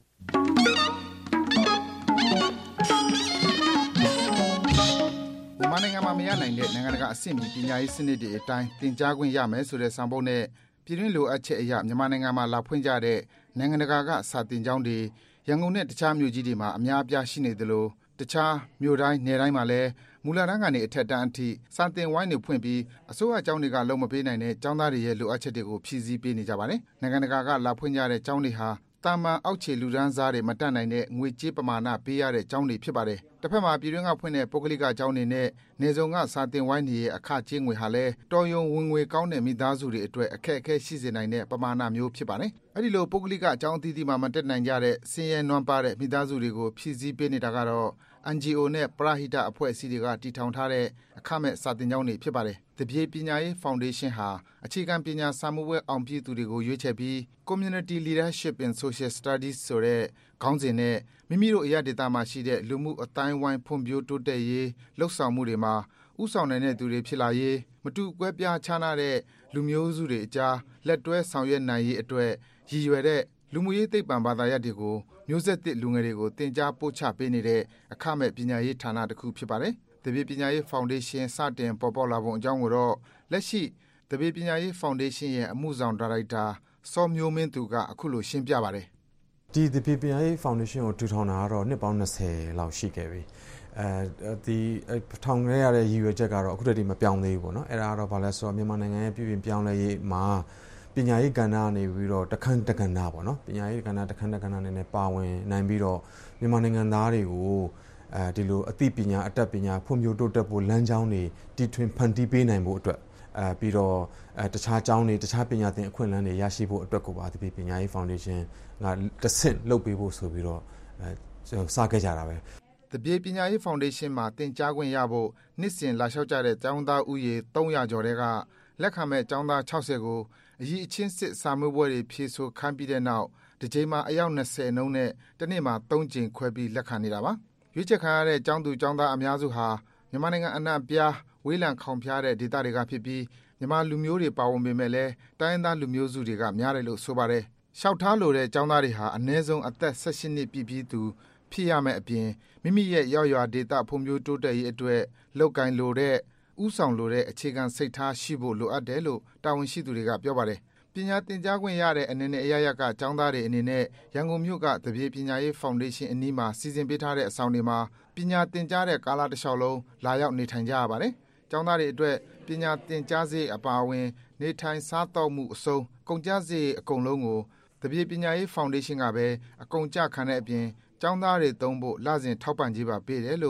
မြန်မာနိုင်ငံမှာမရနိုင်တဲ့နိုင်ငံတကာအဆင့်မီပညာရေးစနစ်တွေအတိုင်းသင်ကြားခွင့်ရမယ်ဆိုတဲ့ဆောင်ပုဒ်နဲ့ပြည်တွင်းလိုအပ်ချက်အရမြန်မာနိုင်ငံမှာလာဖွင့်ကြတဲ့နိုင်ငံတကာကစာသင်ကျောင်းတွေရန်ကုန်နဲ့တခြားမြို့ကြီးတွေမှာအများအပြားရှိနေသလိုတခြားမြို့တိုင်းနယ်တိုင်းမှာလည်းမူလတန်းကနေအထက်တန်းအထိစာသင်ဝိုင်းတွေဖွင့်ပြီးအစိုးရကျောင်းတွေကလုံးမပေးနိုင်တဲ့ကျောင်းသားတွေရဲ့လိုအပ်ချက်တွေကိုဖြည့်ဆည်းပေးနေကြပါတယ်။နိုင်ငံတကာကလာဖွင့်ကြတဲ့ကျောင်းတွေဟာတာမန်အောက်ခြေလူတန်းစားတွေမတတ်နိုင်တဲ့ငွေကြေးပမာဏပေးရတဲ့ကျောင်းတွေဖြစ်ပါတယ်။တစ်ဖက်မှာပြည်တွင်းကဖွင့်တဲ့ပုဂ္ဂလိကကျောင်းတွေနဲ့နေစုံကစာသင်ဝိုင်းတွေရဲ့အခကြေးငွေဟာလည်းတော်ရုံဝင်ငွေကောင်းတဲ့မိသားစုတွေအတွက်အခက်အခဲရှိစေနိုင်တဲ့ပမာဏမျိုးဖြစ်ပါတယ်။အဲဒီလိုပုဂ္ဂလိကအကျောင်းအသီးသီးမှာမတက်နိုင်ကြတဲ့ဆင်းရဲနွမ်းပါးတဲ့မိသားစုတွေကိုဖြည့်ဆည်းပေးနေတာကတော့NGO နဲ့ပရဟိတအဖွဲ့အစည်းတွေကတည်ထောင်ထားတဲ့အခမဲ့စာသင်ကျောင်းတွေဖြစ်ပါတယ်။တပြေပညာရေးဖောင်ဒေးရှင်းဟာအခြေခံပညာစာမှုဝဲအောင်ပြည့်သူတွေကိုရွေးချယ်ပြီး Community Leadership in Social Studies ဆိုတဲ့ခေါင်းစဉ်နဲ့မိမိတို့အရာဒေသမှာရှိတဲ့လူမှုအတိုင်းဝိုင်းဖွံ့ဖြိုးတိုးတက်ရေးလှုပ်ဆောင်မှုတွေမှာဥဆောင်နိုင်တဲ့သူတွေဖြစ်လာရေးမတူကွဲပြားခြားနားတဲ့လူမျိုးစုတွေအကြားလက်တွဲဆောင်ရွက်နိုင်ရေးအတွက်ရည်ရွယ်တဲ့လူမှုရေးသိပ္ပံဘာသာရပ်တွေကိုမျိုးဆက်သစ်လူငယ်တွေကိုသင်ကြားပို့ချပေးနေတဲ့အခမဲ့ပညာရေးဌာနတစ်ခုဖြစ်ပါတယ်။တပေပညာရေးဖောင်ဒေးရှင်းစတင်ပေါ်ပေါက်လာပုံအကြောင်းကိုတော့လက်ရှိတပေပညာရေးဖောင်ဒေးရှင်းရဲ့အမှုဆောင်ဒါရိုက်တာစောမျိုးမင်းသူကအခုလိုရှင်းပြပါတယ်။ဒီတပေပညာရေးဖောင်ဒေးရှင်းကိုထူထောင်တာကတော့နှစ်ပေါင်း20လောက်ရှိခဲ့ပြီ။ဒီထောင်ခဲ့ရတဲ့ရည်ရွယ်ချက်ကတော့အခုတည်းကမပြောင်းသေးဘူးပေါ့နော်။အဲ့ဒါကတော့ဘာလဲဆိုတော့မြန်မာနိုင်ငံရဲ့ပြည်ပြင်ပြောင်းလဲရေးမှာပညာရေးကဏ္ဍနေပြီးတော့တခန်းတကဏ္ဍပေါ့နော်ပညာရေးကဏ္ဍတခန်းတကဏ္ဍနေနဲ့ပါဝင်နိုင်ပြီးတော့မြန်မာနိုင်ငံသားတွေကိုဒီလိုအသိပညာအတတ်ပညာဖွံ့ဖြိုးတိုးတက်ဖို့လမ်းကြောင်းတွေတည်ထွင်ဖန်တီးပေးနိုင်ဖို့အတွက်ပြီးတော့တခြားကျောင်းတွေတခြားပညာသင်အခွင့်အလမ်းတွေရရှိဖို့အတွက်ကိုပါဒီပညာရေးဖောင်ဒေးရှင်းကတစ်ဆင့်လုပ်ပေးဖို့ဆိုပြီးတော့စခဲ့ကြတာပဲတပြေပညာရေးဖောင်ဒေးရှင်းမှာသင်ကြားခွင့်ရဖို့နှစ်စဉ်လာလျှောက်ကြတဲ့ကျောင်းသားဦးရေ300ကျော်တဲ့ကလက်ခံမဲ့ကျောင်းသား60ကိုအရေးအချင်းစစ်စာမေးပွဲတွေဖြေဆိုခိုင်းပြီးတဲ့နောက်ဒီချိန်မှာအယောက်20နှုန်းနဲ့တစ်နေ့မှာ3ကြိမ်ခွဲပြီးလက်ခံနေတာပါရွေးချယ်ခံရတဲ့ကျောင်းသူကျောင်းသားအများစုဟာမြန်မာနိုင်ငံအနှံ့ပြားဝေးလံခေါင်ဖျားတဲ့ဒေသတွေကဖြစ်ပြီးမြန်မာလူမျိုးတွေပါဝင်ပေမဲ့လည်းတိုင်းရင်းသားလူမျိုးစုတွေကများတယ်လို့ဆိုပါတယ်ရှောက်ထားလိုတဲ့ကျောင်းသားတွေဟာအနည်းဆုံးအသက်18နှစ်ပြည့်ပြီးသူဖြစ်ရမယ့်အပြင်မိမိရဲ့ရောက်ရွာဒေသဖွံ့ဖြိုးတိုးတက်ရေးအတွက်လုပ်ကိုင်လိုတဲ့ဥဆောင်လိုတဲ့အခြေခံစိတ်ထားရှိဖို့လိုအပ်တယ်လို့တာဝန်ရှိသူတွေကပြောပါတယ်။ပညာသင်ကြားခွင့်ရတဲ့အနေနဲ့အရရကကျောင်းသားတွေအနေနဲ့ရန်ကုန်မြို့ကတပြေပညာရေးဖောင်ဒေးရှင်းအနီးမှာစီစဉ်ပေးထားတဲ့အဆောင်တွေမှာပညာသင်ကြားတဲ့ကာလတစ်လျှောက်လုံးလာရောက်နေထိုင်ကြရပါတယ်။ကျောင်းသားတွေအတွက်ပညာသင်ကြားစေအပါအဝင်နေထိုင်စားသောက်မှုအစုံကုန်ကျစရိတ်အကုန်လုံးကိုတပြေပညာရေးဖောင်ဒေးရှင်းကပဲအကုန်ကျခံတဲ့အပြင်ကျောင်းသားတွေသုံးဖို့လစဉ်ထောက်ပံ့ကြေးပါပေးတယ်လို့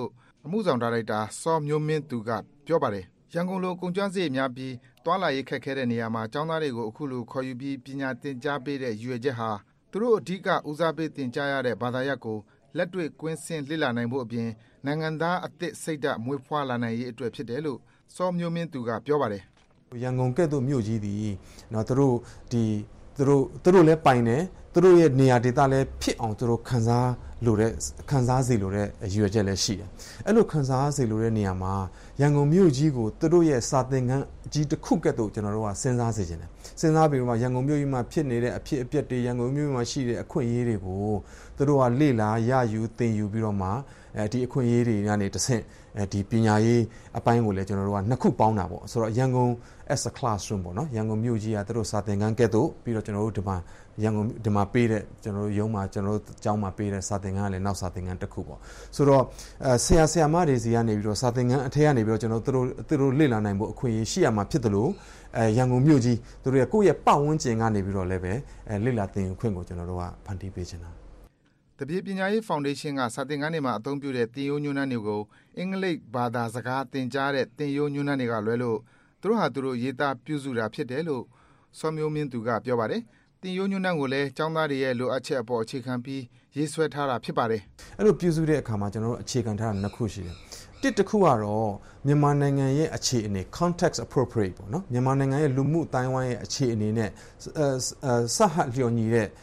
အမှုဆောင်ဒါရိုက်တာစောမျိုးမင်းသူကပြောပါတယ်ရန်ကုန်လိုကုန်ကျွမ်းစရိတ်များပြီးတွာလာရေးခက်ခဲတဲ့နေရာမှာကျောင်းသားတွေကိုအခုလိုခေါ်ယူပြီးပညာသင်ကြားပေးတဲ့ရည်ရွယ်ချက်ဟာသူတို့အဓိကဦးစားပေးသင်ကြားရတဲ့ဘာသာရပ်ကိုလက်တွေ့ကွင်းဆင်းလေ့လာနိုင်ဖို့အပြင်နိုင်ငံသားအသစ်စိတ်ဓာတ်မွေးဖွားလာနိုင်ရေးအတွက်ဖြစ်တယ်လို့စောမျိုးမင်းသူကပြောပါတယ်ရန်ကုန်ကဲ့သို့မြို့ကြီးသည်နော်သူတို့လည်းပိုင်တယ်သူတို့ရဲ့နေရာဒေသလည်းဖြစ်အောင်သူတို့ခန်းစားစေလိုတဲ့ရည်ရွယ်ချက်လည်းရှိတယ်အဲ့လိုခန်းစားစေလိုတဲ့နေရာမှာရန်ကုန်မြို့ကြီးကိုသူတို့ရဲ့စာသင်ခန်းကြီးတစ်ခုကဲ့သို့ကျွန်တော်တို့ကစဉ်းစားစေချင်တယ်စဉ်းစားပြီးတော့ရန်ကုန်မြို့ကြီးမှာဖြစ်နေတဲ့အဖြစ်အပျက်တွေရန်ကုန်မြို့မှာရှိတဲ့အခွင့်အရေးတွေကိုသူတို့ကလေ့လာရယူသင်ယူပြီးတော့မှဒီအခွင့်အရေးတွေကနေတစ်ဆင့်ဒီပညာရေးအပိုင်းကိုလည်းကျွန်တော်တို့ကနှစ်ခုပေါင်းတာပေါ့ဆိုတော့ရန်ကုန် as a classroom ပေါ့နော်ရန်ကုန်မြို့ကြီးကသူတို့စာသင်ခန်းကဲ့သို့ပြီးတော့ကျွန်တော်တို့ဒီမှာရန်ကုန်ဒီမှာပေးတဲ့ကျွန်တော်တို့ရုံးမှာကျွန်တော်တို့ကျောင်းမှာပေးတဲ့စာသင်ခန်းကလည်းနောက်စာသင်ခန်းတစ်ခုပေါ့ဆိုတော့ဆရာမတွေစီကနေပြီးတော့စာသင်ခန်းအထက်ကနေပြီးတော့ကျွန်တော်တို့သူတို့လေ့လာနိုင်ဖို့အခွင့်အရေးရှိရမှာဖြစ်တယ်လို့ရန်ကုန်မြို့ကြီးသူတို့ရဲ့ကိုယ့်ရဲ့ပတ်ဝန်းကျင်ကနေပြီးတော့လည်းပဲလေ့လာသင်ယူခွင့်ကိုကျွန်တော်တို့ကဖန်တီးပေးချင်တာတပြေပညာရေးဖောင်ဒေးရှင်းကစာသင်ခန်းတွေမှာအသုံးပြုတဲ့သင်ရိုးညွှန်းတမ်းတွေကိုအင်္ဂလိပ်ဘာသာစကားသင်ကြားတဲ့သင်ရိုးညွှန်းတမ်းတွေကလွဲလို့သူတို့ဟာသူတို့ရေးသားပြုစုတာဖြစ်တယ်လို့စောမျိုးမင်းသူကပြောပါတယ်သင်ရိုးညွှန်းတမ်းကိုလည်းကျောင်းသားတွေရဲ့လိုအပ်ချက်အပေါ်အခြေခံပြီးရေးဆွဲထားတာဖြစ်ပါတယ်အဲ့လိုပြုစုတဲ့အခါမှာကျွန်တော်တို့အခြေခံထားတာနှစ်ခုရှိတယ်တစ်ခုကတော့မြန်မာနိုင်ငံရဲ့အခြေအနေ context appropriate ပေါ့နော်မြန်မာနိုင်ငံရဲ့လူမှုအတိုင်းအဝိုင်းရဲ့အခြေအနေနဲ့စဟလျော်ညီတဲ့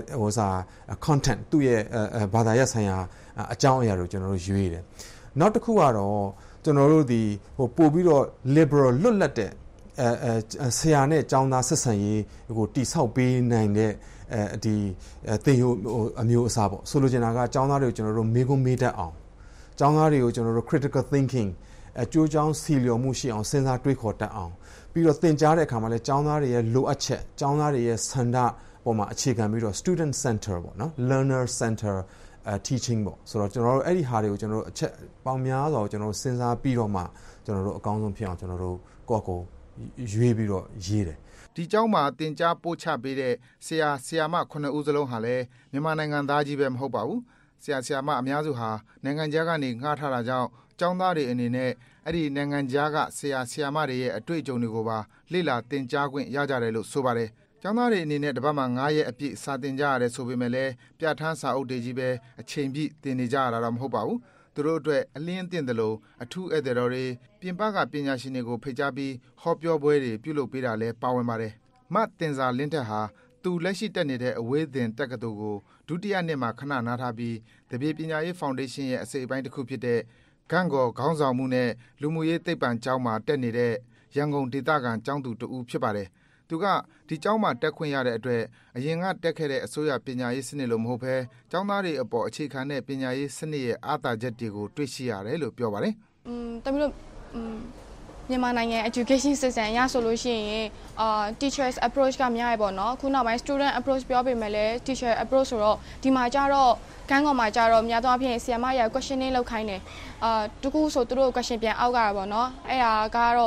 content သူ့ရဲ့ဘာသာရပ်ဆိုင်ရာအကြောင်းအရာတွေကိုကျွန်တော်တို့ရွေးတယ်နောက်တစ်ခုကတော့ကျွန်တော်တို့ဒီပို့ပြီးတော့ liberal လွတ်လပ်တဲ့ဆရာနဲ့ကျောင်းသားဆက်ဆံရေးကိုတိဆောက်ပေးနိုင်တဲ့ဒီသင်ရိုးအမျိုးအစားပေါ့ဆိုလိုချင်တာကကျောင်းသားတွေကိုကျွန်တော်တို့မေးခွန်းမေးတတ်အောင်ကျောင်းသားတွေကိုကျွန်တော်တို့ critical thinking အကျိုးကြောင့်စီလျော်မှုရှိအောင်စဉ်းစားတွေးခေါ်တတ်အောင်ပြီးတော့သင်ကြားတဲ့အခါမှာလည်းကျောင်းသားတွေရဲ့လိုအပ်ချက်ကျောင်းသားတွေရဲ့ဆန္ဒပေါ်မှာအခြေခံပြီးတော့ student center ပေါ့နော် learner center teaching ပေါ့ဆိုတော့ကျွန်တော်တို့အဲ့ဒီဟာတွေကိုကျွန်တော်တို့အချက်ပေါင်းများစွာကျွန်တော်တို့စဉ်းစားပြီးတော့မှကျွန်တော်တို့အကောင်းဆုံးဖြစ်အောင်ကျွန်တော်တို့ကိုယ့်ကိုရွေးပြီးတော့ရေးတယ်ဒီကျောင်းမှာသင်ကြားပို့ချပေးတဲ့ဆရာမ9ဦးစလုံးဟာလည်းမြန်မာနိုင်ငံသားကြီးပဲမဟုတ်ပါဘူးဆရာမအများစုဟာနိုင်ငံခြားကနေငှားထားတာကြောင့်ကျောင်းသားတွေအနေနဲ့အဲ့ဒီနိုင်ငံခြားကဆရာမတွေရဲ့အတွေ့အကြုံတွေကိုပါလေ့လာသင်ကြားခွင့်ရကြတယ်လို့ဆိုပါတယ်ကျောင်းသားတွေအနေနဲ့တပတ်မှာ9ရက်အပြည့်စာသင်ကြရတယ်ဆိုပေမဲ့လည်းပြဋ္ဌာန်းစာအုပ်တွေကြီးပဲအချိန်ပြည့်သင်နေကြရတာတော့မဟုတ်ပါဘူးသူတို့အတွက်အလင်းသင့်တယ်လို့အထူးဧည့်သည်တော်တွေပြင်ပကပညာရှင်တွေကိုဖိတ်ကြားပြီးဟောပြောပွဲတွေပြုလုပ်ပေးတာလည်းပါဝင်ပါတယ်မတင်စာလင်းထက်ဟာသူလက်ရှိတက်နေတဲ့အဝေးသင်တက္ကသိုလ်ကိုဒုတိယနှစ်မှာခဏနားထားပြီးတပြေပညာရေးဖောင်ဒေးရှင်းရဲ့အစိပ်အပိုင်းတစ်ခုဖြစ်တဲ့ဂန့်ကော်ခေါင်းဆောင်မှုနဲ့လူမှုရေးသိပ္ပံကျောင်းမှာတက်နေတဲ့ရန်ကုန်ဒေသခံကျောင်းသူတဦးဖြစ်ပါတယ်သူကဒီကျောင်းမှာတက်ခွင့်ရတဲ့အတွက်အရင်ကတက်ခဲ့တဲ့အစိုးရပညာရေးစနစ်လိုမဟုတ်ဘဲကျောင်းသားတွေအပေါ်အခြေခံတဲ့ပညာရေးစနစ်ရဲ့အားသာချက်တွေကိုတွေ့ရှိရတယ်လို့ပြောပါတယ်တမီးတို့မြန်မာနိုင်ငံ education system ရဆိုလို့ရှိရင်teachers approach ကများရပေါ့နော်ခုနောက်ပိုင်း student approach ပြောပေမဲ့လည်း teacher approach ဆိုတော့ဒီမှာကြတော့ကန်းကောင်မှာကြတော့များသောအားဖြင့်ဆရာမရဲ့ questioning လုပ်ခိုင်းတယ်တကူဆိုသူတို့ question ပြန်အောက်ကရပေါ့နော်အဲ့ဒါကတော့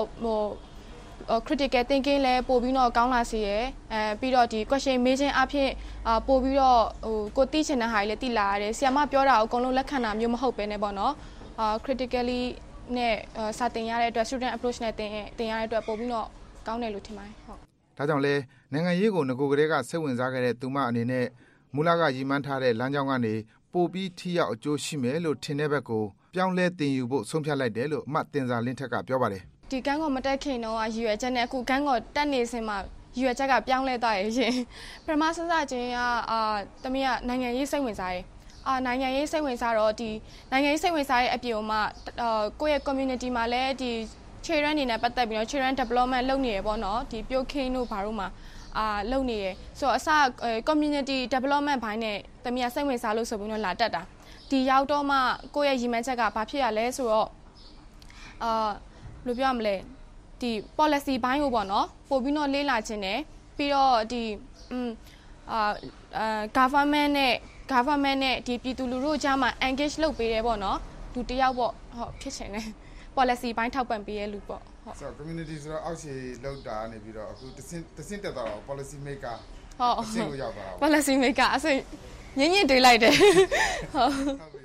critical thinking လဲပို့ပြီးတော့ကောင်းလာစေရယ်ပြီးတော့ဒီ question မေးခြင်းအဖြစ်ပို့ပြီးတော့ကိုသိချင်တဲ့ဟာတွေလည်းသိလာရတယ်ဆရာမပြောတာကိုအကုန်လုံးလက်ခံတာမျိုးမဟုတ်ပဲねပေါ့နော်critically နဲ့စာသင်ရတဲ့အတွက် student approach နဲ့သင်ရတဲ့အတွက်ပို့ပြီးတော့ကောင်းတယ်လို့ထင်ပါတယ်ဟုတ်ဒါကြောင့်လဲနိုင်ငံရေးကိုငကိုကလေးကစိတ်ဝင်စားခဲ့တဲ့သူမအနေနဲ့မူလကရည်မှန်းထားတဲ့လမ်းကြောင်းကနေပို့ပြီးထိရောက်အကျိုးရှိမယ်လို့ထင်တဲ့ဘက်ကိုပြောင်းလဲသင်ယူဖို့ဆုံးဖြတ်လိုက်တယ်လို့အမတင်စာလင်းထက်ကပြောပါတယ်ဒီကန်းကောမတက်ခင်တော့ရည်ရွယ်ချက်နဲ့အခုကန်းကောတက်နေစင်မှာရည်ရွယ်ချက်ကပြောင်းလဲသွားရဲ့ရှင်ပထမစစချင်းကတမီးကနိုင်ငံရေးစိတ်ဝင်စားတယ်နိုင်ငံရေးစိတ်ဝင်စားတော့ဒီနိုင်ငံရေးစိတ်ဝင်စားတဲ့အပြင်မှာကိုယ့်ရဲ့ community မှာလည်းဒီ children တွေနဲ့ပတ်သက်ပြီးတော့ children development လုပ်နေရပေါ့နော်ဒီပြုတ်ခင်းတို့ဘာတို့မှာလုပ်နေရဆိုတော့အစ community development ဘိုင်းနဲ့တမီးကစိတ်ဝင်စားလို့ဆိုပြီးတော့လာတက်တာဒီရောက်တော့မှကိုယ့်ရဲ့ရည်မှန်းချက်ကဘာဖြစ်ရလဲဆိုတော့လို့ပြောမလဲဒီ policy ဘိုင်းကိုပေါ့နော်ပို့ပြီးတော့လေးလာခြင်းတယ်ပြီးတော့ဒီ government နဲ့ဒီပြည်သူလူထုအကြားမှာ engage လုပ်ပေးတယ်ပေါ့နော်လူတယောက်ပေါ့ဟုတ်ဖြစ်ချင်တယ် policy ဘိုင်းထောက်ပံ့ပေးရလူပေါ့ဟုတ်ဆိုတော့ community ဆိုတော့အောက်ခြေလောက်တာနေပြီးတော့အခုတစင်းတက်တော့ policy maker ဟုတ်အဆင့်ကိုရောက်သွားတာ policy maker အဆင့်ညင်တွေးလိုက်တယ်ဟုတ်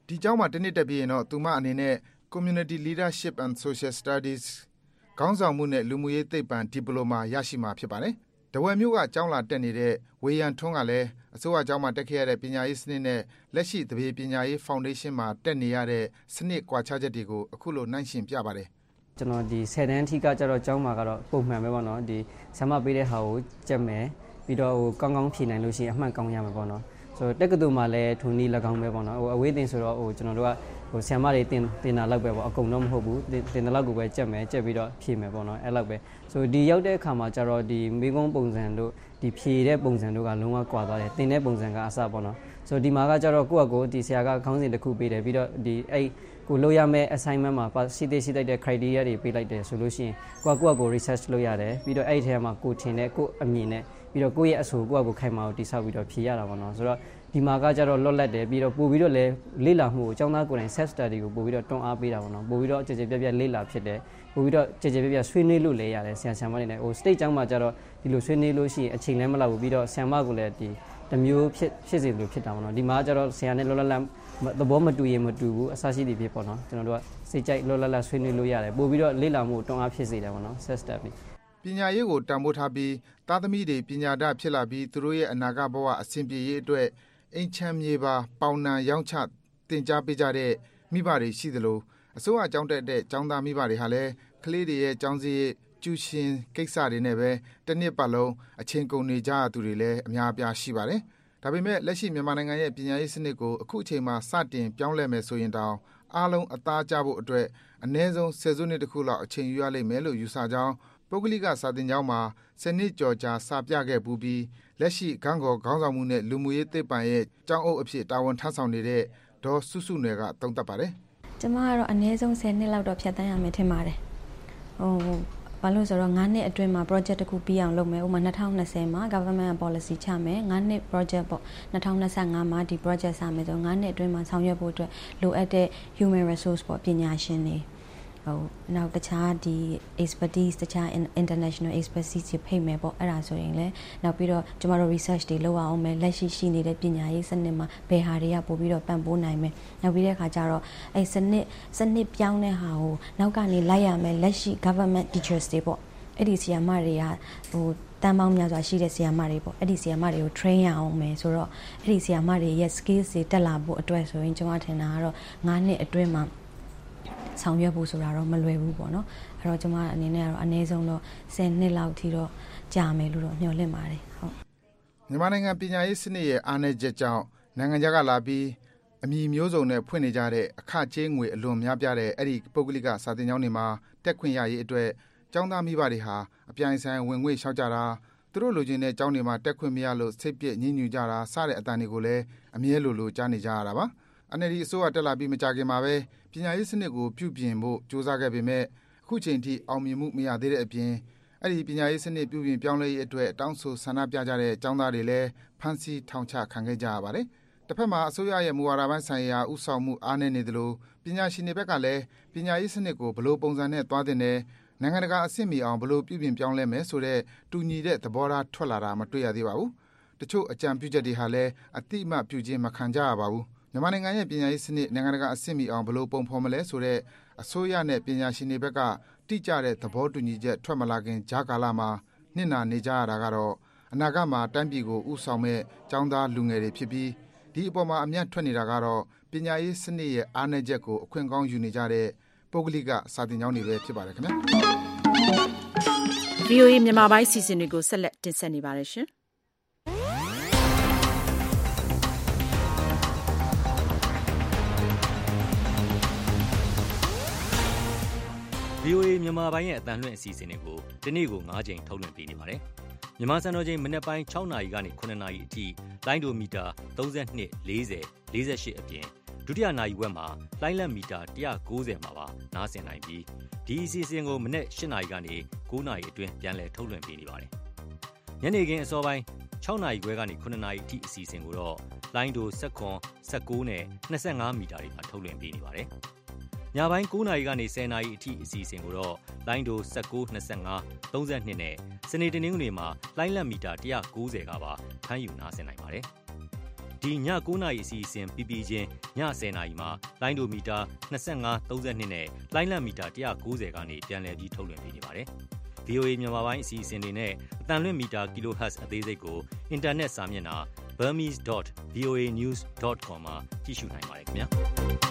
ဒီကျောင်းမှာတစ်နှစ်တက်ပြီးရင်တော့သူမအနေနဲ့ Community Leadership and Social Studies ခေါင်းဆောင်မှုနဲ့လူမှုရေးသိပ္ပံဒီပလိုမာရရှိမှာဖြစ်ပါတယ်။တဝယ်မြို့ကကျောင်းလာတက်နေတဲ့ဝေယံထွန်းကလည်းအစိုးရကျောင်းမှာတက်ခဲ့ရတဲ့ပညာရေးစနစ်နဲ့လက်ရှိတပေပညာရေးဖောင်ဒေးရှင်းမှာတက်နေရတဲ့စနစ်ကွာခြားချက်တွေကိုအခုလိုနှိုင်းယှဉ်ပြပါတယ်။ကျွန်တော်ဒီ10တန်းထိကကျတော့ကျောင်းမှာကတော့ပုံမှန်ပဲပေါ့နော်ဒီဆရာမပေးတဲ့ဟာကိုကြက်မယ်ပြီးတော့ကောင်းကောင်းဖြေနိုင်လို့ရှိရင်အမှန်ကောင်းရမှာပေါ့နော်ဆိုတော့တက္ကသိုလ်မှာလည်းထုံနည်း၎င်းပဲပေါ့နော်အဝေးသင်ဆိုတော့ကျွန်တော်တို့ကဆရာမတွေတင်တာလောက်ပဲပေါ့အကုန်တော့မဟုတ်ဘူးတင်တဲ့လောက်ကိုပဲကြက်မယ်ကြက်ပြီးတော့ဖြေမယ်ပေါ့နော်အဲ့လောက်ပဲဆိုဒီရောက်တဲ့အခါမှာကျတော့ဒီမိကုန်းပုံစံတို့ဒီဖြေတဲ့ပုံစံတို့ကလုံးဝကွာသွားတယ်တင်တဲ့ပုံစံကအစပေါ့နော်ဆိုဒီမှာကကျတော့ကိုယ့်အကိုဒီဆရာကခေါင်းစဉ်တစ်ခုပေးတယ်ပြီးတော့ဒီအဲ့ကိုလုပ်ရမယ့် assignment မှာရှိတဲ့ criteria တွေပေးလိုက်တယ်ဆိုလို့ရှိရင်ကိုယ့်အကို research လုပ်ရတယ်ပြီးတော့အဲ့ဒီထဲမှာကိုထင်တဲ့ကိုအမြင်နဲ့ပြီးတော့ကိုယ့်ရဲ့အဆိုကိုယ့်အကိုခိုင်မာအောင်တိဆောက်ပြီးတော့ဖြေရတာပေါ့နော်ဆိုတော့ဒီမှာကကျတော့လွတ်လပ်တယ်ပြီးတော့ပို့ပြီးတော့လည်းလေ့လာမှုကိုအကြောင်းသားကိုယ်တိုင် self study ကိုပို့ပြီးတော့တွန်းအားပေးတာပေါ့နော်ပို့ပြီးတော့ကြည်ကြည်ပြပြလေ့လာဖြစ်တယ်ပို့ပြီးတော့ကြည်ကြည်ပြပြဆွေးနွေးလို့လည်းရတယ်ဆရာမတွေနဲ့ဟို state ကျောင်းမှာကျတော့ဒီလိုဆွေးနွေးလို့ရှိရင်အချိန်လည်းမလောက်ဘူးပြီးတော့ဆရာမကိုလည်းဒီတစ်မျိုးဖြစ်စေလို့ဖြစ်တာပေါ့နော်ဒီမှာကျတော့ဆရာနဲ့လွတ်လပ်သဘောမတူရင်မတူဘူးအစရှိသည်ဖြစ်ပေါ့နော်ကျွန်တော်တို့ကစိတ်ကြိုက်လွတ်လပ်ဆွေးနွေးလို့ရတယ်ပို့ပြီးတော့လေ့လာမှုတွန်းအားဖြစ်စေတယ်ပေါ့နော် self study ပညာရေးကိုတန်ဖိုးထားပြီးသားသမီးတွေပညာတတ်ဖြစ်လာပြီးသူတို့ရဲ့အနာဂတ်ဘဝအဆင်ပြေရေးအတွက်အိမ်ချမ်းမြေပါပေါင်နံရောင်းချတင် ကြားပေးကြတဲ့မိဘတွေရှိသလိုအစိုးရကျောင်းတက်တဲ့ကျောင်းသားမိဘတွေဟာလည်းကလေးတွေရဲ့ကျောင်းစည်းကျူရှင်ကိစ္စတွေနဲ့ပဲတစ်နှစ်ပတ်လုံးအချိန်ကုန်နေကြရသူတွေလည်းအများအပြားရှိပါတယ်။ဒါပေမဲ့လက်ရှိမြန်မာနိုင်ငံရဲ့ပညာရေးစနစ်ကိုအခုအချိန်မှာစတင်ပြောင်းလဲမယ်ဆိုရင်တောင်အားလုံးအသားကျဖို့အတွက်အနည်းဆုံး10စုနှစ်တခုလောက်အချိန်ယူရလိမ့်မယ်လို့ယူဆကြောင်းပုဂ္ဂလိကစာသင်ကျောင်းမှာ10နှစ်ကျော်ကြာစာပြခဲ့ပူးပြီးလက်ရှိခေါင်းဆောင်မှုနဲ့လူမှုရေးသိပ္ပံရဲ့ကျောင်းအုပ်အဖြစ်တာဝန်ထမ်းဆောင်နေတဲ့ဒေါ်စုစုနယ်ကသုံးသပ်ပါတယ်။ကျမကတော့အနည်းဆုံး10နှစ်လောက်တော့ဖြတ်သန်းရမယ်ထင်ပါတယ်။ဘာလို့ဆိုတော့9နှစ်အတွင်းမှာ project တစ်ခုပြီးအောင်လုပ်မယ်။ဥပမာ2020မှာ government policy ချမယ်9နှစ် project ပေါ့2025မှာဒီ project စမယ်ဆို9နှစ်အတွင်းမှာဆောင်ရွက်ဖို့အတွက်လိုအပ်တဲ့ human resource ပေါ့ပညာရှင်တွေနောက်တခြားဒီ expertise တခြား international expertise တွေဖိတ်မယ်ပေါ့အဲ့ဒါဆိုရင်လည်းနောက်ပြီးတော့ကျမတို့ research တွေလုပ်အောင်မယ်လက်ရှိနေတဲ့ပညာရေးစနစ်မှာဘယ်ဟာတွေကပို့ပြီးတော့ပံ့ပိုးနိုင်မယ်နောက်ပြီးတဲ့အခါကျတော့အဲ့စနစ်ပြောင်းတဲ့ဟာကိုနောက်ကနေလိုက်ရမယ်လက်ရှိ government teachers တွေပေါ့အဲ့ဒီဆရာမတွေကတန်ပေါင်းများစွာရှိတဲ့ဆရာမတွေပေါ့အဲ့ဒီဆရာမတွေကို train ရအောင်မယ်ဆိုတော့အဲ့ဒီဆရာမတွေရဲ့ skills တွေတက်လာဖို့အတွက်ဆိုရင်ကျွန်မထင်တာကတော့9နှစ်အတွင်းမှာဆောင်ရွက်ဖို့ဆိုတာတော့မလွယ်ဘူးပေါ့နော်အဲ့တော့ကျွန်မအနေနဲ့ကတော့အနည်းဆုံးတော့10နှစ်လောက်ထိတော့ကြာမယ်လို့တော့မျှော်လင့်ပါတယ်ဟုတ်မြန်မာနိုင်ငံပညာရေးစနစ်ရဲ့အားနည်းချက်ကြောင့်နိုင်ငံခြားကလာပြီးအမည်မျိုးစုံနဲ့ဖွင့်နေကြတဲ့အခကြေးငွေအလွန်များပြားတဲ့အဲ့ဒီပုဂ္ဂလိကစာသင်ကျောင်းတွေမှာတက်ခွင့်ရရေးအတွက်ကျောင်းသားမိဘတွေဟာအပြိုင်ဆိုင်ဝင်ငွေလျှောက်ကြတာသူတို့လိုချင်တဲ့ကျောင်းတွေမှာတက်ခွင့်မရလို့စိတ်ပြည့်ညှဉ်းညူကြတာစတဲ့အတန်တွေကိုလည်းအမြဲလိုကြားနေကြရတာပါNLD အစိုးရတက်လာပြီးမကြခင်မှာပဲပညာရေးစနစ်ကိုပြုပြင်ဖို့ကြိုးစားခဲ့ပေမဲ့အခုချိန်ထိအောင်မြင်မှုမရသေးတဲ့အပြင်အဲ့ဒီပညာရေးစနစ်ပြုပြင်ပြောင်းလဲရေးအတွက်တောင်းဆိုဆန္ဒပြကြတဲ့ကျောင်းသားတွေလည်းဖမ်းဆီးထောင်ချခံခဲ့ကြရပါတယ်။တစ်ဖက်မှာအစိုးရရဲ့မူဝါဒပိုင်းဆိုင်ရာဥဆောင်မှုအားနည်းနေသလိုပညာရှင်တွေဘက်ကလည်းပညာရေးစနစ်ကိုဘယ်လိုပုံစံနဲ့သွားတင်တယ်နိုင်ငံတကာအဆင့်မီအောင်ဘယ်လိုပြုပြင်ပြောင်းလဲမယ်ဆိုတဲ့တူညီတဲ့သဘောထားထွက်လာတာမတွေ့ရသေးပါဘူး။တချို့အကြံပြုချက်တွေဟာလည်းအတိအမှပြုခြင်းမခံကြရပါဘူး။မြန်မာနိုင်ငံရဲ့ပညာရေးစနစ်နိုင်ငံတကာအဆင့်မီအောင်ဘယ်လိုပုံဖော်မလဲဆိုတဲ့အစိုးရနဲ့ပညာရှင်တွေဘက်ကတိကျတဲ့သဘောတူညီချက်ထွက်မလာခင်ကြားကာလမှာနှိမ့်နာနေကြရတာကတော့အနာဂတ်မှာတိုင်းပြည်ကိုဥဆောင်မဲ့ကျောင်းသားလူငယ်တွေဖြစ်ပြီးဒီအပေါ်မှာအမြတ်ထွက်နေတာကတော့ပညာရေးစနစ်ရဲ့အားနည်းချက်ကိုအခွင့်ကောင်းယူနေကြတဲ့ပုဂ္ဂလိကစာသင်ကျောင်းတွေပဲဖြစ်ပါတယ်ခင်ဗျာ VOA မြန်မာပိုင်းစီစဉ်တွေကိုဆက်လက်တင်ဆက်နေပါတယ်ရှင် VOA မြန်မာပိုင်းရဲ့အတန်လွှင့်အစီအစဉ်တွေကိုဒီနေ့ကို9ချိန်ထုတ်လွှင့်ပေးနေပါတယ်။မြန်မာစံတော်ချိန်မနက်ပိုင်း6နာရီကနေ9နာရီအထိလိုင်းဒိုမီတာ32 40 48အပြင်ဒုတိယနာရီဝက်မှာလိုင်းလက်မီတာ190မှာပါနားဆင်နိုင်ပြီးဒီအစီအစဉ်ကိုမနက်8နာရီကနေ9နာရီအတွင်းပြန်လည်ထုတ်လွှင့်ပေးနေပါတယ်။ညနေခင်းအစောပိုင်း6နာရီခွဲကနေ9နာရီအထိအစီအစဉ်ကိုတော့လိုင်းဒို19နဲ့25မီတာတွေမှာထုတ်လွှင့်ပေးနေပါတယ်။ညပိုင်း9နာရီကနေ10နာရီအထိအစီအစဉ်ကိုတော့လိုင်းဒို19 25 32နဲ့စနေတနင်္ဂနွေမှာလိုင်းလက်မီတာ190ကပါဖမ်းယူနားဆင်နိုင်ပါတယ်။ဒီည9နာရီအစီအစဉ်ပြီးပြီးချင်းည10နာရီမှာလိုင်းဒိုမီတာ25 32နဲ့လိုင်းလံမီတာ190ကနေပြန်လည်ပြီးထုတ်လွှင့်ပေးနေပါတယ်။ VOA မြန်မာပိုင်းအစီအစဉ်တွေနဲ့အတန်လွင့်မီတာ kHz အသေးစိတ်ကိုအင်တာနက်စာမျက်နှာ burmese.voanews.com မှာကြည့်ရှုနိုင်ပါတယ်ခင်ဗျာ။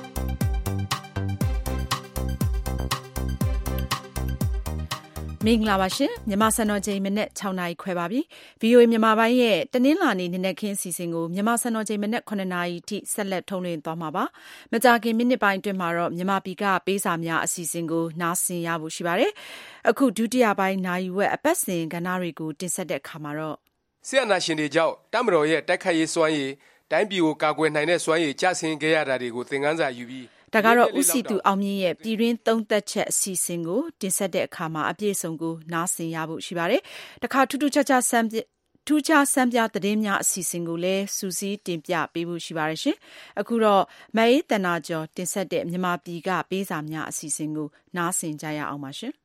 မင်္ဂလာပါရှင်မြန်မာစံတော်ချိန်မနေ့6နာရီခွဲပါပြီ VOA မြန်မာပိုင်းရဲ့တနင်္လာနေ့နေ့ခင်းစီစဉ်ကိုမြန်မာစံတော်ချိန်မနေ့9နာရီထိဆက်လက်ထုံးလွှင့်သွားမှာပါမကြာခင်မိနစ်ပိုင်းအတွင်းမှာတော့မြန်မာပြည်ကပေးစာများအစီအစဉ်ကိုနားဆင်ရဖို့ရှိပါတယ်အခုဒုတိယပိုင်းနိုင်ဝက်အပတ်စဉ်ကဏ္ဍတွေကိုတင်ဆက်တဲ့အခါမှာတော့ဆရာနာရှင်တွေကြောင့်တမတော်ရဲ့တိုက်ခိုက်ရေးစွမ်းရည်တိုင်းပြည်ကိုကာကွယ်နိုင်တဲ့စွမ်းရည်ကျဆင်းခဲ့ရတာတွေကိုသင်ခန်းစာယူပြီးဒါကတော့ဦးစီသူအောင်မြင့်ရဲ့ပြည်တွင်းသုံးသက်ချက်အစီအစဉ်ကိုတင်ဆက်တဲ့အခါမှာအပြည့်အစုံကိုနားဆင်ရဖို့ရှိပါတယ်။တခါထူးထူးခြားခြားစမ်းပြသတင်းများအစီအစဉ်ကိုလည်းစူးစီးတင်ပြပေးဖို့ရှိပါတယ်ရှင်။အခုတော့မအေးတနာကျော်တင်ဆက်တဲ့မြန်မာပြည်ကပေးစာများအစီအစဉ်ကိုနားဆင်ကြရအောင်ပါရှင်။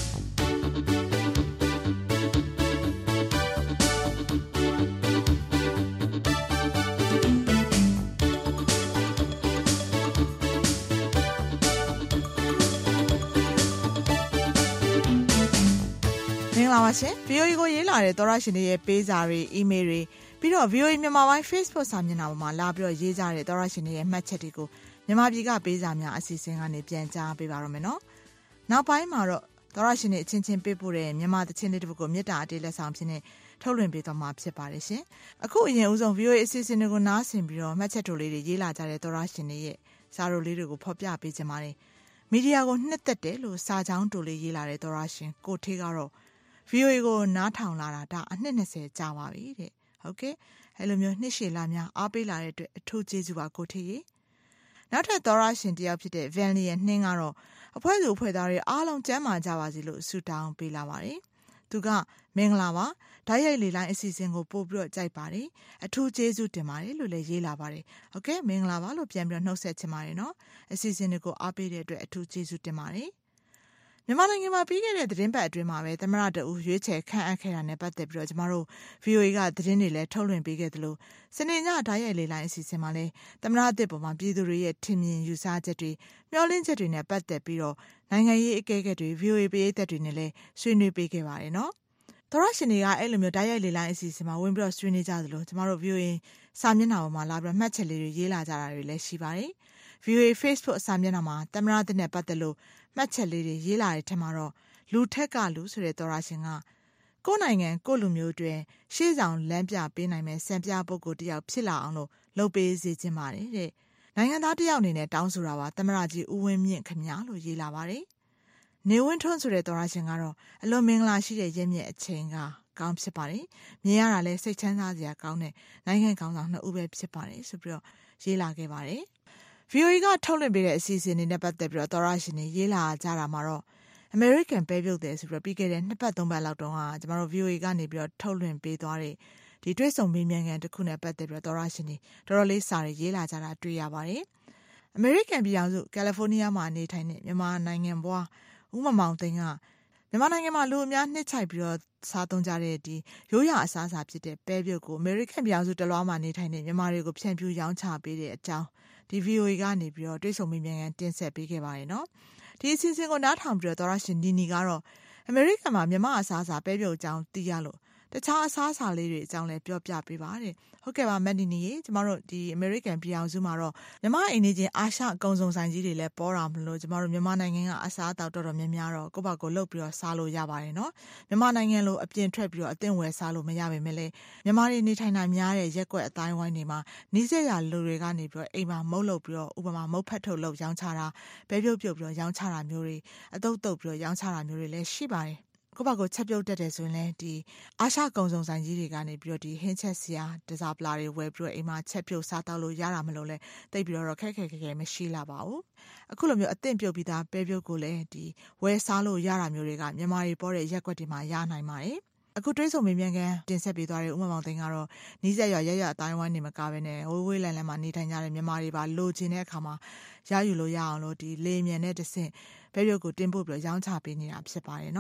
လာပါရှင် VOA ကိုရေးလာတဲ့သောရရှင်တွေရဲ့ပေးစာတွေအီးမေးလ်တွေပြီးတော့ VOA မြန်မာပိုင်း Facebook စာမျက်နှာပေါ်မှာလာပြီးတော့ရေးကြတဲ့သောရရှင်တွေရဲ့မှတ်ချက်တွေကိုမြန်မာပြည်ကပေးစာများအစီအစဉ်ကနေပြန်ကြားပေးပါရမယ်နော်နောက်ပိုင်းမှာတော့သောရရှင်တွေအချင်းချင်းပေးပို့တဲ့မြန်မာသချင်းလေးတစ်ပုဒ်ကိုမေတ္တာအတေးလက်ဆောင်ဖြစ်နေထုတ်လွှင့်ပေးသွားမှာဖြစ်ပါတယ်ရှင်အခုအရင်ဦးဆုံး VOA အစီအစဉ်တွေကိုနားဆင်ပြီးတော့မှတ်ချက်တို့လေးတွေရေးလာကြတဲ့သောရရှင်တွေရဲ့စာရိုလေးတွေကိုဖော်ပြပေးကြပါတယ်မီဒီယာကိုနှစ်သက်တယ်လို့စာကြောင်းတို့လေးရေးလာတဲ့သောရရှင်ကိုထေးကတော့VOA ကိုနားထောင်လာတာဒါအနှစ်20ကြာပါပြီတဲ့ဟုတ်ကဲ့အဲ့လိုမျိုးနှစ်ရှည်လာများအားပေးလာတဲ့အတွက်အထူးကျေးဇူးပါကိုထေးရေနောက်ထပ်သောရရှင်တယောက်ဖြစ်တဲ့ Vanley ရဲ့နှင်းကတော့အဖွဲ့သူအဖွဲ့သားတွေအားလုံးကျန်းမာကြပါစေလို့ဆုတောင်းပေးလာပါတယ်သူကမင်္ဂလာပါဓာတ်ရိုက်လေလိုင်းအစီအစဉ်ကိုပို့ပြီးတော့ကြိုက်ပါတယ်အထူးကျေးဇူးတင်ပါတယ်လို့လည်းရေးလာပါတယ်ဟုတ်ကဲ့မင်္ဂလာပါလို့ပြန်ပြီးတော့နှုတ်ဆက်ချင်ပါတယ်နော်အစီအစဉ်တွေကိုအားပေးတဲ့အတွက်အထူးကျေးဇူးတင်ပါတယ်မြန်မာနိုင်ငံမှာပြီးခဲ့တဲ့သတင်းပတ်အတွင်းမှာပဲသမရတအူရွေးချယ်ခန့်အပ်ခဲ့တာနဲ့ပတ်သက်ပြီးတော့ကျမတို့ VOA ကသတင်းတွေလည်းထုတ်လွှင့်ပေးခဲ့သလိုစနေညဓာတ်ရိုက်လေလိုင်းအစီအစဉ်မှာလည်းသမရအသစ်ပေါ်မှာပြည်သူတွေရဲ့ထင်မြင်ယူဆချက်တွေမျှော်လင့်ချက်တွေနဲ့ပတ်သက်ပြီးတော့နိုင်ငံရေးအကဲခတ်တွေ VOA ပရိသတ်တွေနဲ့လည်းဆွေးနွေးပေးခဲ့ပါတယ်နော်သောရရှင်တွေကအဲ့လိုမျိုးဓာတ်ရိုက်လေလိုင်းအစီအစဉ်မှာဝင်ပြီးတော့ဆွေးနွေးကြသလိုကျမတို့ VOA စာမျက်နှာပေါ်မှာလာပြီးတော့မှတ်ချက်လေးတွေရေးလာကြတာတွေလည်းရှိပါတယ်VOA Facebook စာမျက်နှာမှာသမရအသစ်နဲ့ပတ်သက်လို့မှတ်ချက်လေးတွေရေးလာတဲ့ထက်မှာတော့လူထက်ကလူဆိုတဲ့သောရရှင်ကကိုယ်နိုင်ငံကိုလူမျိုးတွေရှေ့ဆောင်လမ်းပြပေးနိုင်မဲ့စံပြပုဂ္ဂိုလ်တယောက်ဖြစ်လာအောင်လို့လုပ်ပေးစေချင်ပါတယ်တဲ့နိုင်ငံသားတယောက်အနေနဲ့တောင်းဆိုတာပါသမရကြီးဦးဝင်းမြင့်ခင်ဗျာလို့ရေးလာပါတယ်နေဝင်းထွန်းဆိုတဲ့သောရရှင်ကတော့အလွန်မင်္ဂလာရှိတဲ့ရက်မြင့်အချိန်ကကောင်းဖြစ်ပါတယ်မြင်ရတာလဲစိတ်ချမ်းသာစရာကောင်းတဲ့နိုင်ငံကောင်းဆောင်နှစ်ဦးပဲဖြစ်ပါတယ်ဆိုပြီးတော့ရေးလာခဲ့ပါတယ်VOA ကထုတ်လွှင့်ပေးတဲ့အစီအစဉ်တွေနဲ့ပတ်သက်ပြီးတော့သောရရှင်တွေရေးလာကြတာမှာတော့ American ပဲပြုတ်တယ်ဆိုပြီးတော့ပြီးခဲ့တဲ့2ပတ်3ပတ်လောက်တုန်းကကျမတို့ VOA ကနေပြီးတော့ထုတ်လွှင့်ပေးသွားတဲ့ဒီတွေ့ဆုံမေးမြန်းခန်းတစ်ခုနဲ့ပတ်သက်ပြီးတော့သောရရှင်တွေတော်တော်လေးစာတွေရေးလာကြတာတွေ့ရပါတယ်။ American ပြည်အောင်စုကယ်လီဖိုးနီးယားမှာနေထိုင်တဲ့မြန်မာနိုင်ငံဘွားဦးမမောင်သိန်းကမြန်မာနိုင်ငံမှာလူအများနှစ်ချိုက်ပြီးတော့စားသုံးကြတဲ့ဒီရိုးရာအစားအစာဖြစ်တဲ့ပဲပြုတ်ကို American ပြည်အောင်စုတလွှားမှာနေထိုင်တဲ့မြန်မာတွေကိုဖြန့်ဖြူးရောင်းချပေးတဲ့အကြောင်းဒီ VOA ကနေပြီးတော့တွေ့ဆုံမေးမြန်းခန်းတင်ဆက်ပေးခဲ့ပါတယ်နော်ဒီအစီအစဉ်ကိုနားထောင်ပြီးတော့သောရရှင်နီနီကတော့ American မှာမြန်မာအစားအစာပဲပြုတ်အကြောင်းသိရလို့တခြားအစားအစာလေးတွေအကြောင်းလည်းပြောပြပေးပါတဲ့ဟုတ်ကဲ့ပါမက်နီနီရေကျမတို့ဒီ American ပြည်အောင်စုမှာတော့မြန်မာအိမ်နေချင်းအာရှအကုံစုံဆိုင်ကြီးတွေလည်းပေါ်တာမလို့ကျမတို့မြန်မာနိုင်ငံကအစားအသောက်တော်တော်များများတော့ကိုယ့်ဘက်ကိုလှုပ်ပြီးတော့စားလို့ရပါတယ်နော်မြန်မာနိုင်ငံလိုအပြင်ထွက်ပြီးတော့အသင့်ဝယ်စားလို့မရပါပဲလေမြန်မာတွေနေထိုင်တာများတဲ့ရက်ကွက်အတိုင်းဝိုင်းတွေမှာနီးစပ်ရာလူတွေကနေပြီးတော့အိမ်မှာမုတ်လုပ်ပြီးတော့ဥပမာမုတ်ဖက်ထုတ်လုပ်ရောင်းချတာပဲပြုတ်ပြုတ်ပြီးတော့ရောင်းချတာမျိုးတွေအတုပ်တုပ်ပြီးတော့ရောင်းချတာမျိုးတွေလည်းရှိပါတယ်ကိုယ့်ဘက်ကိုချက်ပြုတ်တတ်တယ်ဆိုရင်လည်းဒီအာရှကုံစုံဆိုင်ကြီးတွေကနေပြီးတော့ဒီဟင်းချက်စရာတစားပလာတွေဝယ်ပြီးတော့အိမ်မှာချက်ပြုတ်စားတောက်လို့ရတာမလို့လဲတိတ်ပြီးတော့ခက်ခဲမရှိလာပါဘူးအခုလိုမျိုးအသင့်ပြုတ်ပြီးသားပဲပြုတ်ကိုလည်းဒီဝယ်စားလို့ရတာမျိုးတွေကမြန်မာတွေပေါ်တဲ့ရက်ကွက်တွေမှာရနိုင်ပါတယ်အခုတွေးဆုံမေးမြန်းခန်းတင်ဆက်ပေးသွားတဲ့ဦးမမောင်သိန်းကတော့နီးစပ်ရွာရရအတိုင်းဝိုင်းနေမကပဲနဲ့ဝေးဝေးလန်လန်မှာနေထိုင်ကြတဲ့မြန်မာတွေပါလိုချင်တဲ့အခါမှာရယူလို့ရအောင်လို့ဒီလေမြန်နဲ့တဆင့်ပဲပြုတ်ကိုတင်ပို့ပြီးတော့ရောင်းချပေးနေတာဖြစ်ပါတယ်နော်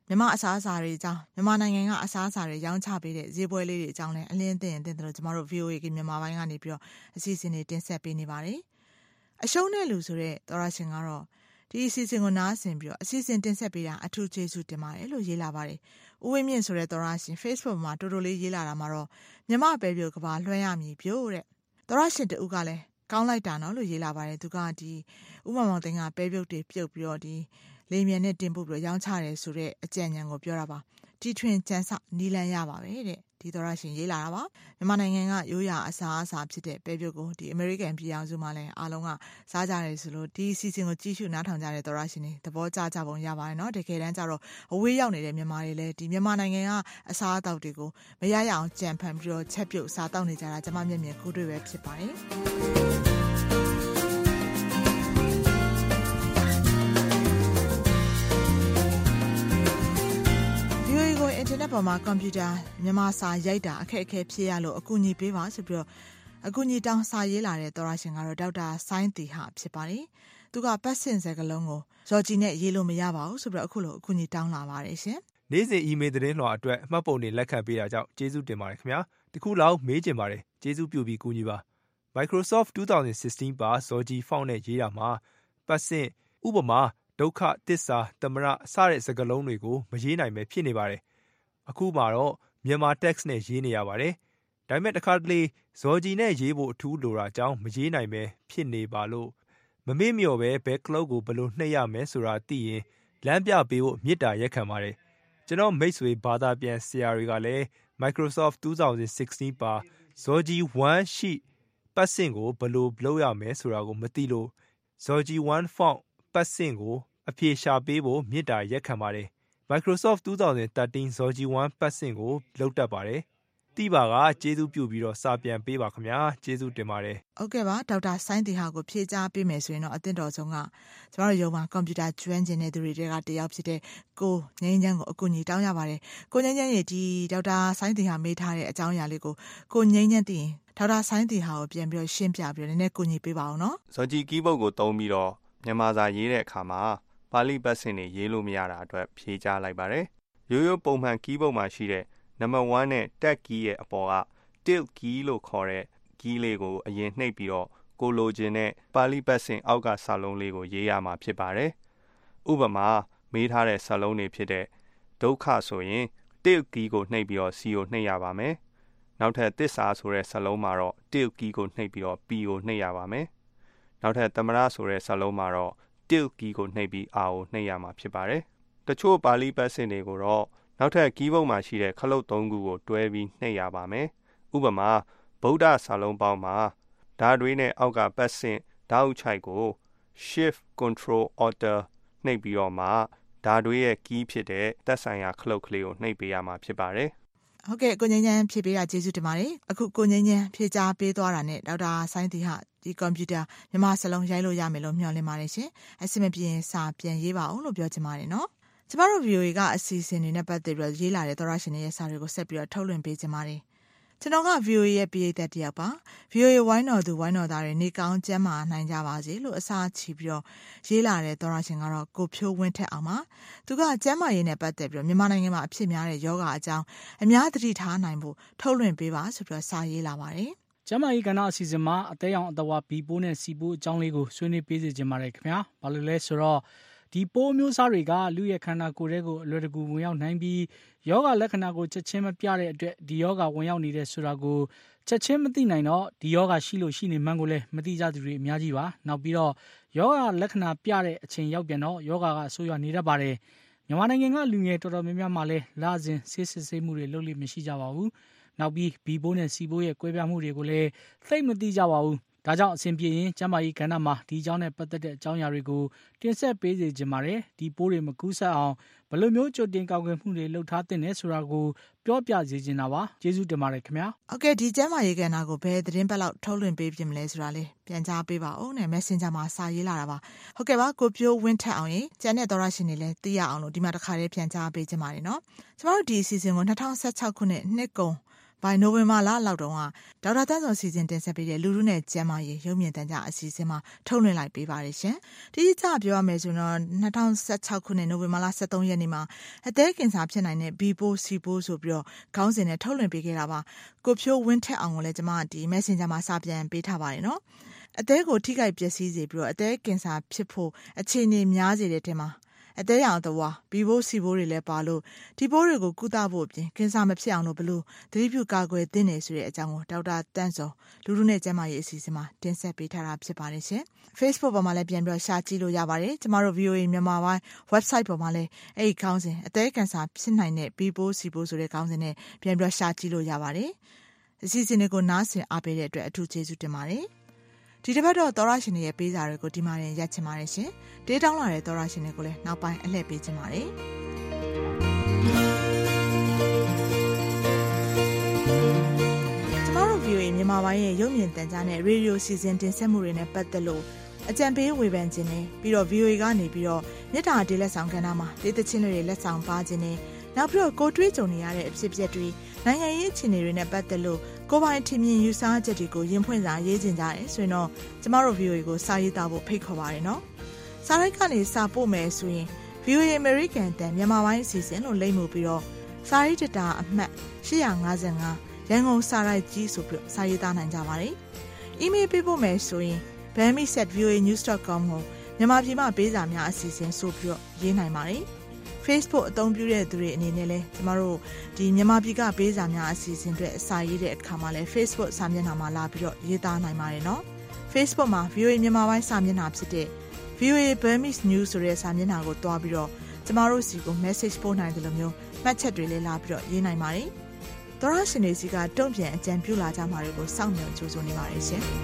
မြန်မာအစားအစာတွေအကြောင်းမြန်မာနိုင်ငံကအစားအစာတွေရောင်းချပေးတဲ့ဈေးပွဲလေးတွေအကြောင်းလည်းအလင်းသိရင်သိတယ်လို့ကျမတို့ VOA ကမြန်မာပိုင်းကနေပြီးတော့အစီအစဉ်တွေတင်ဆက်ပေးနေပါတယ်အရှုံးနဲ့လူဆိုတဲ့သောရရှင်ကတော့ဒီအစီအစဉ်ကိုနားဆင်ပြီးတော့အစီအစဉ်တင်ဆက်ပေးတာအထူးကျေးဇူးတင်ပါတယ်လို့ရေးလာပါတယ်ဦးဝင်းမြင့်ဆိုတဲ့သောရရှင် Facebook မှာတိုးတိုးလေးရေးလာတာမှာတော့မြန်မာပဲပြုတ်ကဘာလွှဲရမည်ပြို့တဲ့သောရရှင်တူကလည်းကောင်းလိုက်တာနော်လို့ရေးလာပါတယ်သူကဒီဥမမောင်သိန်းကပဲပြုတ်တွေပြုတ်ပြီးတော့ဒီလေမြန်နဲ့တင်ပို့ပြီးရောင်းချတယ်ဆိုတဲ့အကြံဉာဏ်ကိုပြောတာပါတီထွင်ကျန်းစနီလန်းရပါပဲတဲ့ဒီသောရရှင်ရေးလာတာပါမြန်မာနိုင်ငံကရိုးရာအစားအစာဖြစ်တဲ့ပဲပြုတ်ကိုဒီအမေရိကန်ပြည်အောင်စုမှာလည်းအားလုံးကစားကြတယ်ဆိုလို့ဒီစီစဉ်ကိုကြီးစုနားထောင်ကြတဲ့သောရရှင်တွေသဘောကျကြပုံရပါတယ်နော်တကယ်တမ်းကျတော့အဝေးရောက်နေတဲ့မြန်မာတွေလည်းဒီမြန်မာနိုင်ငံကအစားအသောက်တွေကိုမရရအောင်ကြံဖန်ပြီးတော့ချက်ပြုတ်စားတောက်နေကြတာကျွန်မမျက်မြင်ကိုတွေ့ပဲဖြစ်ပါတယ်အင်တာနက်ပေါ်မှာကွန်ပျူတာမြန်မာစာရိုက်တာအခက်အခဲဖြစ်ရလို့အကူအညီပေးပါဆိုပြီးတော့အကူအညီတောင်းစာရေးလာတဲ့သောရရှင်ကတော့ဒေါက်တာဆိုင်းတီဟာဖြစ်ပါတယ်။သူကပတ်စင်စကလုံးကိုဇော်ကြီးနဲ့ရေးလို့မရပါဘူးဆိုပြီးတော့အခုလိုအကူအညီတောင်းလာပါတယ်ရှင်။နေ့စဉ်အီးမေးလ်သတင်းလွှာအတွက်အမှတ်ပုံတွေလက်ခံပေးတာကြောင့်ကျေးဇူးတင်ပါတယ်ခင်ဗျာ။တခုလောက်မေးချင်ပါတယ်ကျေးဇူးပြုပြီးကူညီပါ Microsoft 2016ပါဇော်ကြီးဖောင်းနဲ့ရေးတာမှာပတ်စင်ဥပမာဒုက္ခသစ္စာသမရစတဲ့စကားလုံးတွေကိုမရေးနိုင်ပဲဖြစ်နေပါတယ်အခုမှာတော့မြန်မာ text နဲ့ရေးနေရပါတယ်။ဒါပေမဲ့တစ်ခါတလေဇော်ကြီးနဲ့ရေးဖို့အထူးလိုတာကြောင့်မရေးနိုင်ပဲဖြစ်နေပါလို့မမေ့မြော်ပဲဘဲကလုတ်ကိုဘယ်လိုနှိပ်ရမယ်ဆိုတာသိရင်လမ်းပြပေးဖို့မေတ္တာရက်ခံပါတယ်။ကျွန်တော်မိတ်ဆွေဘာသာပြန်ဆရာတွေကလည်း Microsoft 2016ပါဇော်ကြီး1ရှိပတ်စင်ကိုဘယ်လိုလုပ်ရမယ်ဆိုတာကိုမသိလို့ဇော်ကြီး1 font ပတ်စင်ကိုအဖြေရှာပေးဖို့မေတ္တာရက်ခံပါတယ်Microsoft 2013 Zorgi 1 ပတ်စင်ကိုလုပ်တတ်ပါတယ်။တိပါကကျေးဇူးပြုပြီးတော့စာပြန်ပေးပါခင်ဗျာ။ကျေးဇူးတင်ပါတယ်။ဟုတ်ကဲ့ပါဒေါက်တာဆိုင်းတီဟာကိုဖြေကြားပေးမယ်ဆိုရင်တော့အသင့်တော်ဆုံးကကျမတို့ရုံမှာကွန်ပျူတာကျွမ်းကျင်တဲ့သူတွေကတယောက်ဖြစ်တဲ့ကိုငင်းချမ်းကိုအကူအညီတောင်းရပါတယ်။ကိုငင်းချမ်းရေဒီဒေါက်တာဆိုင်းတီဟာမေးထားတဲ့အကြောင်းအရာလေးကိုငင်းချမ်းသိရင်ဒေါက်တာဆိုင်းတီဟာကိုပြန်ပြီးတော့ရှင်းပြပြီးတော့နည်းနည်းကူညီပေးပါအောင်နော်။ Zorgi keyboard ကိုသုံးပြီးတော့မြန်မာစာရေးတဲ့အခါမှာပါဠိပတ်စင်တွေရေးလို့မရတာအတွက်ဖြေကြားလိုက်ပါတယ်။ရိုးရိုးပုံမှန် keyboard မှာရှိတဲ့ number 1နဲ့ tab key ရဲ့အပေါ်က tilt key လို့ခေါ်တဲ့ key လေးကိုအရင်နှိပ်ပြီးတော့ကိုလိုချင်တဲ့ပါဠိပတ်စင်အောက်ကစာလုံးလေးကိုရေးရမှာဖြစ်ပါတယ်။ဥပမာမေးထားတဲ့စာလုံးတွေဖြစ်တဲ့ဒုက္ခဆိုရင် tilt key ကိုနှိပ်ပြီးတော့ C ကိုနှိပ်ရပါမယ်။နောက်ထပ်သစ္စာဆိုတဲ့စာလုံးမှာတော့ tilt key ကိုနှိပ်ပြီးတော့ P ကိုနှိပ်ရပါမယ်။နောက်ထပ်သမရဆိုတဲ့စာလုံးမှာတော့tilt key ကိုနှိပ်ပြီး R ကိုနှိပ်ရမှာဖြစ်ပါတယ်။တချို့ပါဠိပတ်စင်တွေကိုတော့နောက်ထပ် keyboard မှာရှိတဲ့ခလုတ်3ခုကိုတွဲပြီးနှိပ်ရပါမယ်။ဥပမာဗုဒ္ဓစာလုံးပေါင်းမှာဓာတ်တွေနဲ့အောက်ကပတ်စင်ဓာတ်ဥချိုက်ကို Shift Control Alt နှိပ်ပြီးတော့မှဓာတ်တွေရဲ့ key ဖြစ်တဲ့သက်ဆိုင်ရာခလုတ်ကလေးကိုနှိပ်ပေးရမှာဖြစ်ပါတယ်။ဟုတ်ကဲ့ကိုငင်းချမ်းဖြေပေးတာကျေးဇူးတင်ပါတယ်အခုကိုငင်းချမ်းဖြေကြားပေးသွားတာနဲ့ဒေါက်တာဆိုင်းတီဟာဒီကွန်ပျူတာမြန်မာစလုံးရိုက်လို့ရမယ်လို့မျှော်လင့်ပါတယ်ရှင်အဆင်မပြေရင်စာပြန်ရေးပါအောင်လို့ပြောချင်ပါတယ်နော်ကျမတို့ VOA ကအစီအစဉ်တွေနဲ့ပတ်သက်ပြီးရေးလာတဲ့သောရရှင်တွေရဲ့စာတွေကိုဆက်ပြီးတော့ထုတ်လွှင့်ပေးချင်ပါတယ်ကျွန်တော်က VOA ရဲ့ပရိသတ်တယောက်ပါ VOA ဝိုင်းတော်သူဝိုင်းတော်သားတွေနေကောင်းကျန်းမာနိုင်ကြပါစေလို့အစားချီပြီးတော့ရေးလာတဲ့သောရရှင်ကတော့ကိုဖြိုးဝင်းထက်အောင်ပါသူကကျန်းမာရေးနဲ့ပတ်သက်ပြီးတော့မြန်မာနိုင်ငံမှာအဖြစ်များတဲ့ယောဂအကြောင်းအများသတိထားနိုင်ဖို့ထုတ်လွှင့်ပေးပါဆိုပြီးတော့စာရေးလာပါတယ်ကျမ်းမာရေးကဏ္ဍအစီအစဉ်မှာအသေးအောင်အတဝါဘီပိုးနဲ့စီပိုးအကြောင်းလေးကိုဆွေးနွေးပေးစေချင်ပါတယ်ခင်ဗျာဘာလို့လဲဆိုတော့ဒီပိုးမျိုးစားတွေကလူရဲ့ခန္ဓာကိုယ်တွေကိုအလွယ်တကူဝင်ရောက်နိုင်ပြီးယောဂလက္ခဏာကိုချက်ချင်းမပြတဲ့အတွက်ဒီယောဂဝင်ရောက်နေတဲ့ဆိုတာကိုချက်ချင်းမသိနိုင်တော့ဒီယောဂရှိလို့ရှိနေမှန်းကိုလည်းမသိကြသူတွေအများကြီးပါနောက်ပြီးတော့ယောဂလက္ခဏာပြတဲ့အချိန်ရောက်ပြန်တော့ယောဂကအဆိုးရွားနေတတ်ပါတယ်မြန်မာနိုင်ငံကလူငယ်တော်တော်များများမှလည်းလစဉ်ဆေးစစ်ဆေးမှုတွေလုပ်လို့မရှိကြပါဘူးနောက်ပြီးဘီပိုးနဲ့စီပိုးရဲ့ကွဲပြားမှုတွေကိုလည်းသိမသိကြပါဘူးဒါကြောင့်အစဉ်ပြေရင်ကျန်းမာရေးကဏ္ဍမှာဒီအကြောင်းနဲ့ပတ်သက်တဲ့အကြောင်းအရာတွေကိုတင်ဆက်ပေးစေချင်ပါတယ်ဒီပိုးတွေမကူးစက်အောင်ဘယ်လိုမျိုးကြိုတင်ကာကွယ်မှုတွေလုပ်ထားသင့်လဲဆိုတာကိုပြောပြစေချင်တာပါကျေးဇူးတင်ပါတယ်ခင်ဗျာဟုတ်ကဲ့ဒီကျန်းမာရေးကဏ္ဍကိုဘယ်သတင်းပတ်လောက်ထုတ်လွှင့်ပေးပြမလဲဆိုတာလေးပြန်ကြားပေးပါဦးနဲ့ Messenger မှာစာရေးလာတာပါဟုတ်ကဲ့ပါကိုပြိုးဝင်းထက်အောင်ရေကျန်တဲ့သောရရှင်တွေလည်းသိရအောင်လို့ဒီမှာတစ်ခါလေးပြန်ကြားပေးချင်ပါတယ်နော်ကျမတို့ဒီအစီအစဉ်ကို2016ခုနှစ်နှစ်ကုန် by နိုဝင်ဘာလလောက်တုန်းကဒေါက်တာတန်းစောစီစဉ်တင်ဆက်ပေးတဲ့လူလူနဲ့ကျန်းမာရေးရုပ်မြင်သံကြားအစီအစဉ်မှာထုတ်လွှင့်လိုက်ပေးပါတယ်ရှင်။ဒီကြပြောရမယ်ဆိုတော့2016ခုနှစ်နိုဝင်ဘာလ23ရက်နေ့မှာအသည်းကင်ဆာဖြစ်နိုင်တဲ့ B-ပိုး C-ပိုးဆိုပြီးတော့ခေါင်းစဉ်နဲ့ထုတ်လွှင့်ပေးခဲ့တာပါ။ကိုဖြိုးဝင်းထက်အောင်ကိုလည်းကျွန်မဒီ Messenger မှာစာပြန်ပေးထားပါတယ်နော်။အသည်းကိုထိခိုက်ပျက်စီးစေပြီးတော့အသည်းကင်ဆာဖြစ်ဖို့အခြေအနေများစေတဲ့ထဲမှာအသေးရောင်သဝါဘီဘိုးစီဘိုးတွေလည်းပါလို့ဒီဘိုးတွေကိုကုသဖို့အပြင်ကင်ဆာမဖြစ်အောင်လို့ဘလို့သတိပြုကာကွယ်သင့်တယ်ဆိုတဲ့အကြောင်းကိုဒေါက်တာတန့်စောလူလူနဲ့ကျန်းမာရေးအစီအစဉ်မှာတင်ဆက်ပေးထားတာဖြစ်ပါတယ်ရှင်။ Facebook ပေါ်မှာလည်းပြန်ပြီးတော့ရှာကြည့်လို့ရပါတယ်။ကျမတို့ VOA မြန်မာပိုင်း website ပေါ်မှာလည်းအဲ့ဒီခေါင်းစဉ်အသေးကင်ဆာဖြစ်နိုင်တဲ့ဘီဘိုးစီဘိုးဆိုတဲ့ခေါင်းစဉ်နဲ့ပြန်ပြီးတော့ရှာကြည့်လို့ရပါတယ်။အစီအစဉ်တွေကိုနားဆင်အားပေးတဲ့အတွက်အထူးကျေးဇူးတင်ပါတယ်။ဒီတစ်ပတ်တော့သောရရှင်တွေရဲ့ပေးစာတွေကိုဒီမှာရင်ရက်ချင်ပါတယ်ရှင်။ဒေးတောင်းလာတဲ့သောရရှင်တွေကိုလည်းနောက်ပိုင်းအလှည့်ပေးချင်ပါတယ်။ကျမတို့ VOA မြန်မာပိုင်းရဲ့ရုပ်မြင်သံကြားနဲ့ရေဒီယိုစီစဉ်တင်ဆက်မှုတွေနဲ့ပတ်သက်လို့အကြံပေးဝေဖန်ခြင်းနဲ့ပြီးတော့ VOA ကနေပြီးတော့မြစ်တာဒေးလက်ဆောင်ကဏ္ဍမှာဒေသချင်းတွေလက်ဆောင်ပါခြင်းနဲ့နောက်ပြီးတော့ကိုတွေးကြုံနေရတဲ့အဖြစ်အပျက်တွေနိုင်ငံရေးအခြေအနေတွေနဲ့ပတ်သက်လို့ကိုပိုင်ထင်မြင်ယူဆချက်တွေကိုရင်ဖွင့်စာရေးခြင်းကြတယ်ဆိုရင်တော့ကျမတို့ VOA ကိုစာရေးသားဖို့ဖိတ်ခေါ်ပါတယ်နော်။စာရိုက်ကနေစာပို့မယ်ဆိုရင် VOA American တန်မြန်မာပိုင်းအစီအစဉ်လို့လိမ့်မှုပြီးတော့စာရေးတတာအမှတ်855ရန်ကုန်စာရိုက်ကြီးဆိုပြီးစာရေးသားနိုင်ကြပါတယ်။ email ပေးဖို့မယ်ဆိုရင် bami@voanews.com ကိုမြန်မာပြည်မှာပေးစာများအစီအစဉ်ဆိုပြီးတော့ရေးနိုင်ပါတယ်။ Facebook အသုံးပြုတဲ့သူတွေအနေနဲ့လည်းကျမတို့ဒီမြန်မာပြည်ကပေးစာများအစီအစဉ်တွေအစာရေးတဲ့အခါမှာလည်း Facebook စာမျက်နှာမှာလာပြီးတော့ရေးသားနိုင်ပါတယ်နော်။ Facebook မှာ VOA မြန်မာပိုင်းစာမျက်နှာဖြစ်တဲ့ VOA Burmese News ဆိုတဲ့စာမျက်နှာကိုတွားပြီးတော့ကျမတို့စီကို message ပို့နိုင်တယ်လို့မျိုးမှတ်ချက်တွေလည်းလာပြီးတော့ရေးနိုင်ပါတယ်။သောရရှင်တွေစီကတုံ့ပြန်အကြံပြုလာကြမှာတွေကိုစောင့်မျှော်ကြိုးစားနေပါတယ်ရှင်။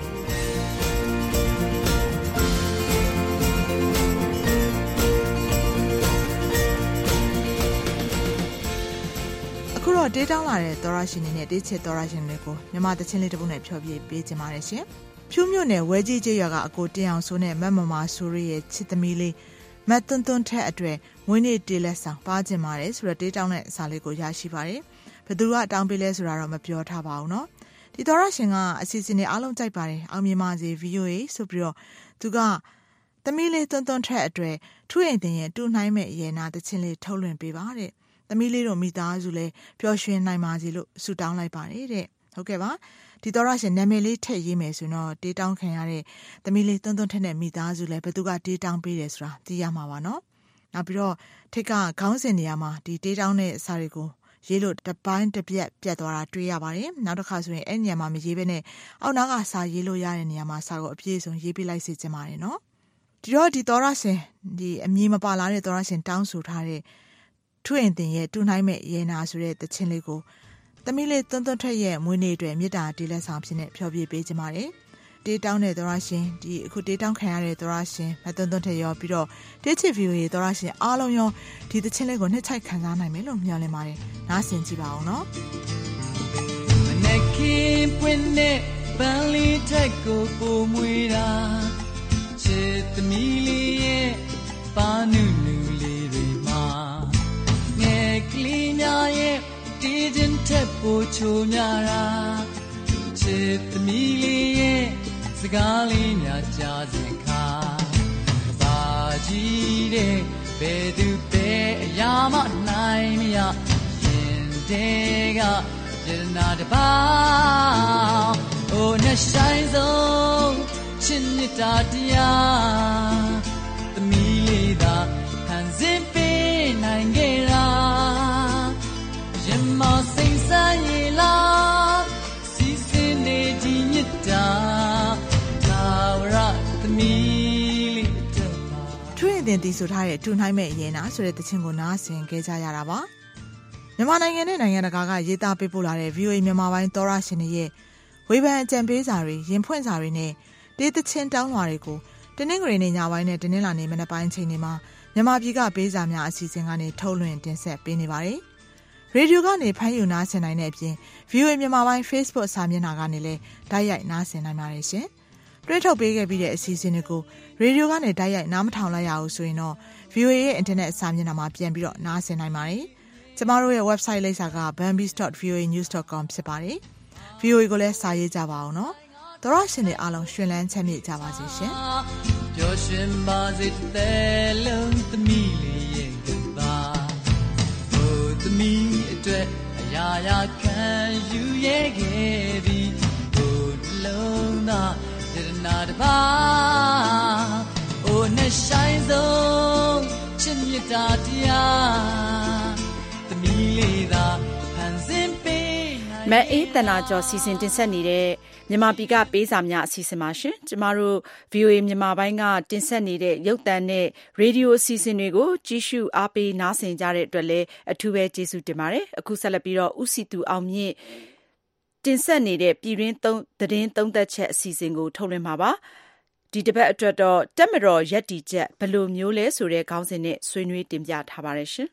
အခုတော့ဒေးတောင်းလာတဲ့သောရရှင်တွေနဲ့တေးချစ်သောရရှင်တွေကိုမြန်မာတချင်းလေးတစ်ပုဒ်နဲ့ဖြောပြပေးကြပါရရှင်။ဖြူးမြို့နယ်ဝဲကြီးကျေးရွာကအကိုတင်အောင်ဆိုနဲ့မတ်မမာဆိုရီရဲ့ချစ်သမီးလေးမတ်သွန်းသွန်းထက်အတွက်မွေးနေ့တေးလက်ဆောင်ပါကျင်ပါတယ်ဆိုတော့ဒေးတောင်းတဲ့စာလေးကိုရရှိပါတယ်။ဘယ်သူကတောင်းပေးလဲဆိုတာတော့မပြောထားပါဘူးနော်။ဒီသောရရှင်ကအစီအစဉ်တွေအားလုံးကြိုက်ပါတယ်။အောင်မြင်ပါစေ VOA ဆိုပြီးတော့သူကသမီးလေးသွန်းသွန်းထက်အတွက်ထူးအိမ်တင်ရဲ့တူနှိုင်းမဲ့ရေနာတချင်းလေးထုတ်လွှင့်ပေးပါတဲ့။သမီးလေးတို့မိသားစုလည်းပျော်ရွှင်နိုင်ပါစေလို့ဆုတောင်းလိုက်ပါတယ်တဲ့ဟုတ်ကဲ့ပါဒီသောရရှင်နာမည်လေးထည့်ရေးမယ်ဆိုတော့တေးတောင်းခံရတဲ့သမီးလေးသွန်းသွန်းထက်နဲ့မိသားစုလည်းဘယ်သူကတေးတောင်းပေးတယ်ဆိုတာသိရမှာပါနော်နောက်ပြီးတော့ထိတ်ကခေါင်းစဉ်နေရာမှာဒီတေးတောင်းတဲ့စာတွေကိုရေးလို့တစ်ပိုင်းတစ်ပြက်ပြတ်သွားတာတွေ့ရပါတယ်နောက်တစ်ခါဆိုရင်အဲ့နေရာမှာမရေးဘဲနဲ့အောက်နောက်ကစာရေးလို့ရတဲ့နေရာမှာစာကိုအပြည့်စုံရေးပြလိုက်စေချင်ပါတယ်နော်ဒီတော့ဒီသောရရှင်ဒီအမည်မပါလာတဲ့သောရရှင်တောင်းဆိုထားတဲ့ထူးအိမ်တင်ရဲ့တူနှိုင်းမဲ့ရေနာဆိုတဲ့တခြင်းလေးကိုသမီးလေးသွန်းသွန်းထက်ရဲ့မွေးနေ့အတွက်မေတ္တာတေးလက်ဆောင်ဖြစ်နေဖြောပြပေးကြပါတယ်တေးတောင်းတဲ့သောရရှင်ဒီအခုတေးတောင်းခံရတဲ့သောရရှင်မသွန်းသွန်းထက်ရောပြီးတော့တေးချစ် VOA သောရရှင်အားလုံးရောဒီတခြင်းလေးကိုနှစ်ချိုက်ခံစားနိုင်မယ်လို့မျှော်လင့်ပါတယ်နားဆင်ကြည့်ပါအောင်နော်မနေ့ကပွင့်တဲ့ပန်းလေးထက်ကိုပိုမွေတာချစ်သမီးလေးရဲ့ပါနုနုလေးတွေမှာငယ်ကလေးများရဲ့တီးခြင်းထက်ပိုချိုများတာချစ်သမီးလေးရဲ့စကားလေးများကြားစဉ်ခါဘာကြီးတဲ့ဘယ်သူပဲအရာမနိုင်မရရင်တဲ့ကကျနာတပါအိုနဲ့ဆိုင်ဆုံးချစ်မြတ်တရားသမီးလေးသာခံစဉ်ပေးနိုင်ခဲ့တာရင်မစိမ့်ဆန်းရလားစီစဉ်နေဒီမြတ်တာသာဝရသမီးလေးတဲ့ထွေးရင်တင်ဆိုထားတဲ့တူနှိုင်းမဲ့ရင်နာဆိုတဲ့တခြင်းကိုနားဆင်ခဲ့ကြရတာပါမြန်မာနိုင်ငံနဲ့နိုင်ငံတကာကရေးသားပေးပို့လာတဲ့ VOA မြန်မာပိုင်းသောရရှင်တွေရဲ့ဝေဖန်အကြံပေးစာတွေရင်ဖွင့်စာတွေနဲ့တေးသချင်းတောင်းလွှာတွေကိုတင်းနှင်းဂရီနေညပိုင်းနဲ့တင်းနှင်းလာနေမနက်ပိုင်းချိန်တွေမှာမြန်မာပြည်ကပေးစာများအစီအစဉ်ကနေထုတ်လွှင့်တင်ဆက်ပေးနေပါတယ်။ရေဒီယိုကနေဖမ်းယူနားဆင်နိုင်တဲ့အပြင် VOA မြန်မာပိုင်း Facebook စာမျက်နှာကနေလည်းတိုက်ရိုက်နားဆင်နိုင်ပါတယ်ရှင်။တွဲထုတ်ပေးခဲ့ပြီးတဲ့အစီအစဉ်တွေကိုရေဒီယိုကနေတိုက်ရိုက်နားမထောင်လိုက်ရအောင်ဆိုရင်တော့ VOA ရဲ့ Internet စာမျက်နှာမှာပြန်ပြီးတော့နားဆင်နိုင်ပါတယ်။ကျမတို့ရဲ့ website လိပ်စာက bambis.voanews.com ဖြစ်ပါတယ်။ VOA ကိုလည်းစာရေးကြပါအောင်နော်။သောရရှင်တွေအားလုံးရှင်လန်းချမ်းမြေ့ကြပါစေရှင်။ပျော်ရွှင်ပါစေတဲ့လုံးသမီးလေးရဲ့ကဘာ။ဘုသမီးအတွက်အရာရာခံယူရဲ့ခဲ့ပြီ။ဘုလုံးသာယတနာတပါ။အိုနဲ့ဆိုင်ဆုံးချစ်မြတ်တာတရားသမီးလေးသာဖန်ဆင်းပေးမအေးတနာကျော်စီစဉ်တင်ဆက်နေတဲ့မြန်မာပြည်ကပေးစာများအစီအစဉ်ပါရှင်ကျမတို့ VOA မြန်မာပိုင်းကတင်ဆက်နေတဲ့ရုပ်သံနဲ့ရေဒီယိုအစီအစဉ်တွေကိုကြည့်ရှုအားပေးနားဆင်ကြတဲ့အတွက်လည်းအထူးပဲကျေးဇူးတင်ပါတယ်အခုဆက်လက်ပြီးတော့ဦးစီသူအောင်မြင့်တင်ဆက်နေတဲ့ပြည်တွင်းသတင်းသုံးသပ်ချက်အစီအစဉ်ကိုထုတ်လွှင့်မှာပါဒီတစ်ပတ်အတွက်တော့တက်မတော်ရက်တီချက်ဘယ်လိုမျိုးလဲဆိုတဲ့ခေါင်းစဉ်နဲ့ဆွေးနွေးတင်ပြထားပါတယ်ရှင်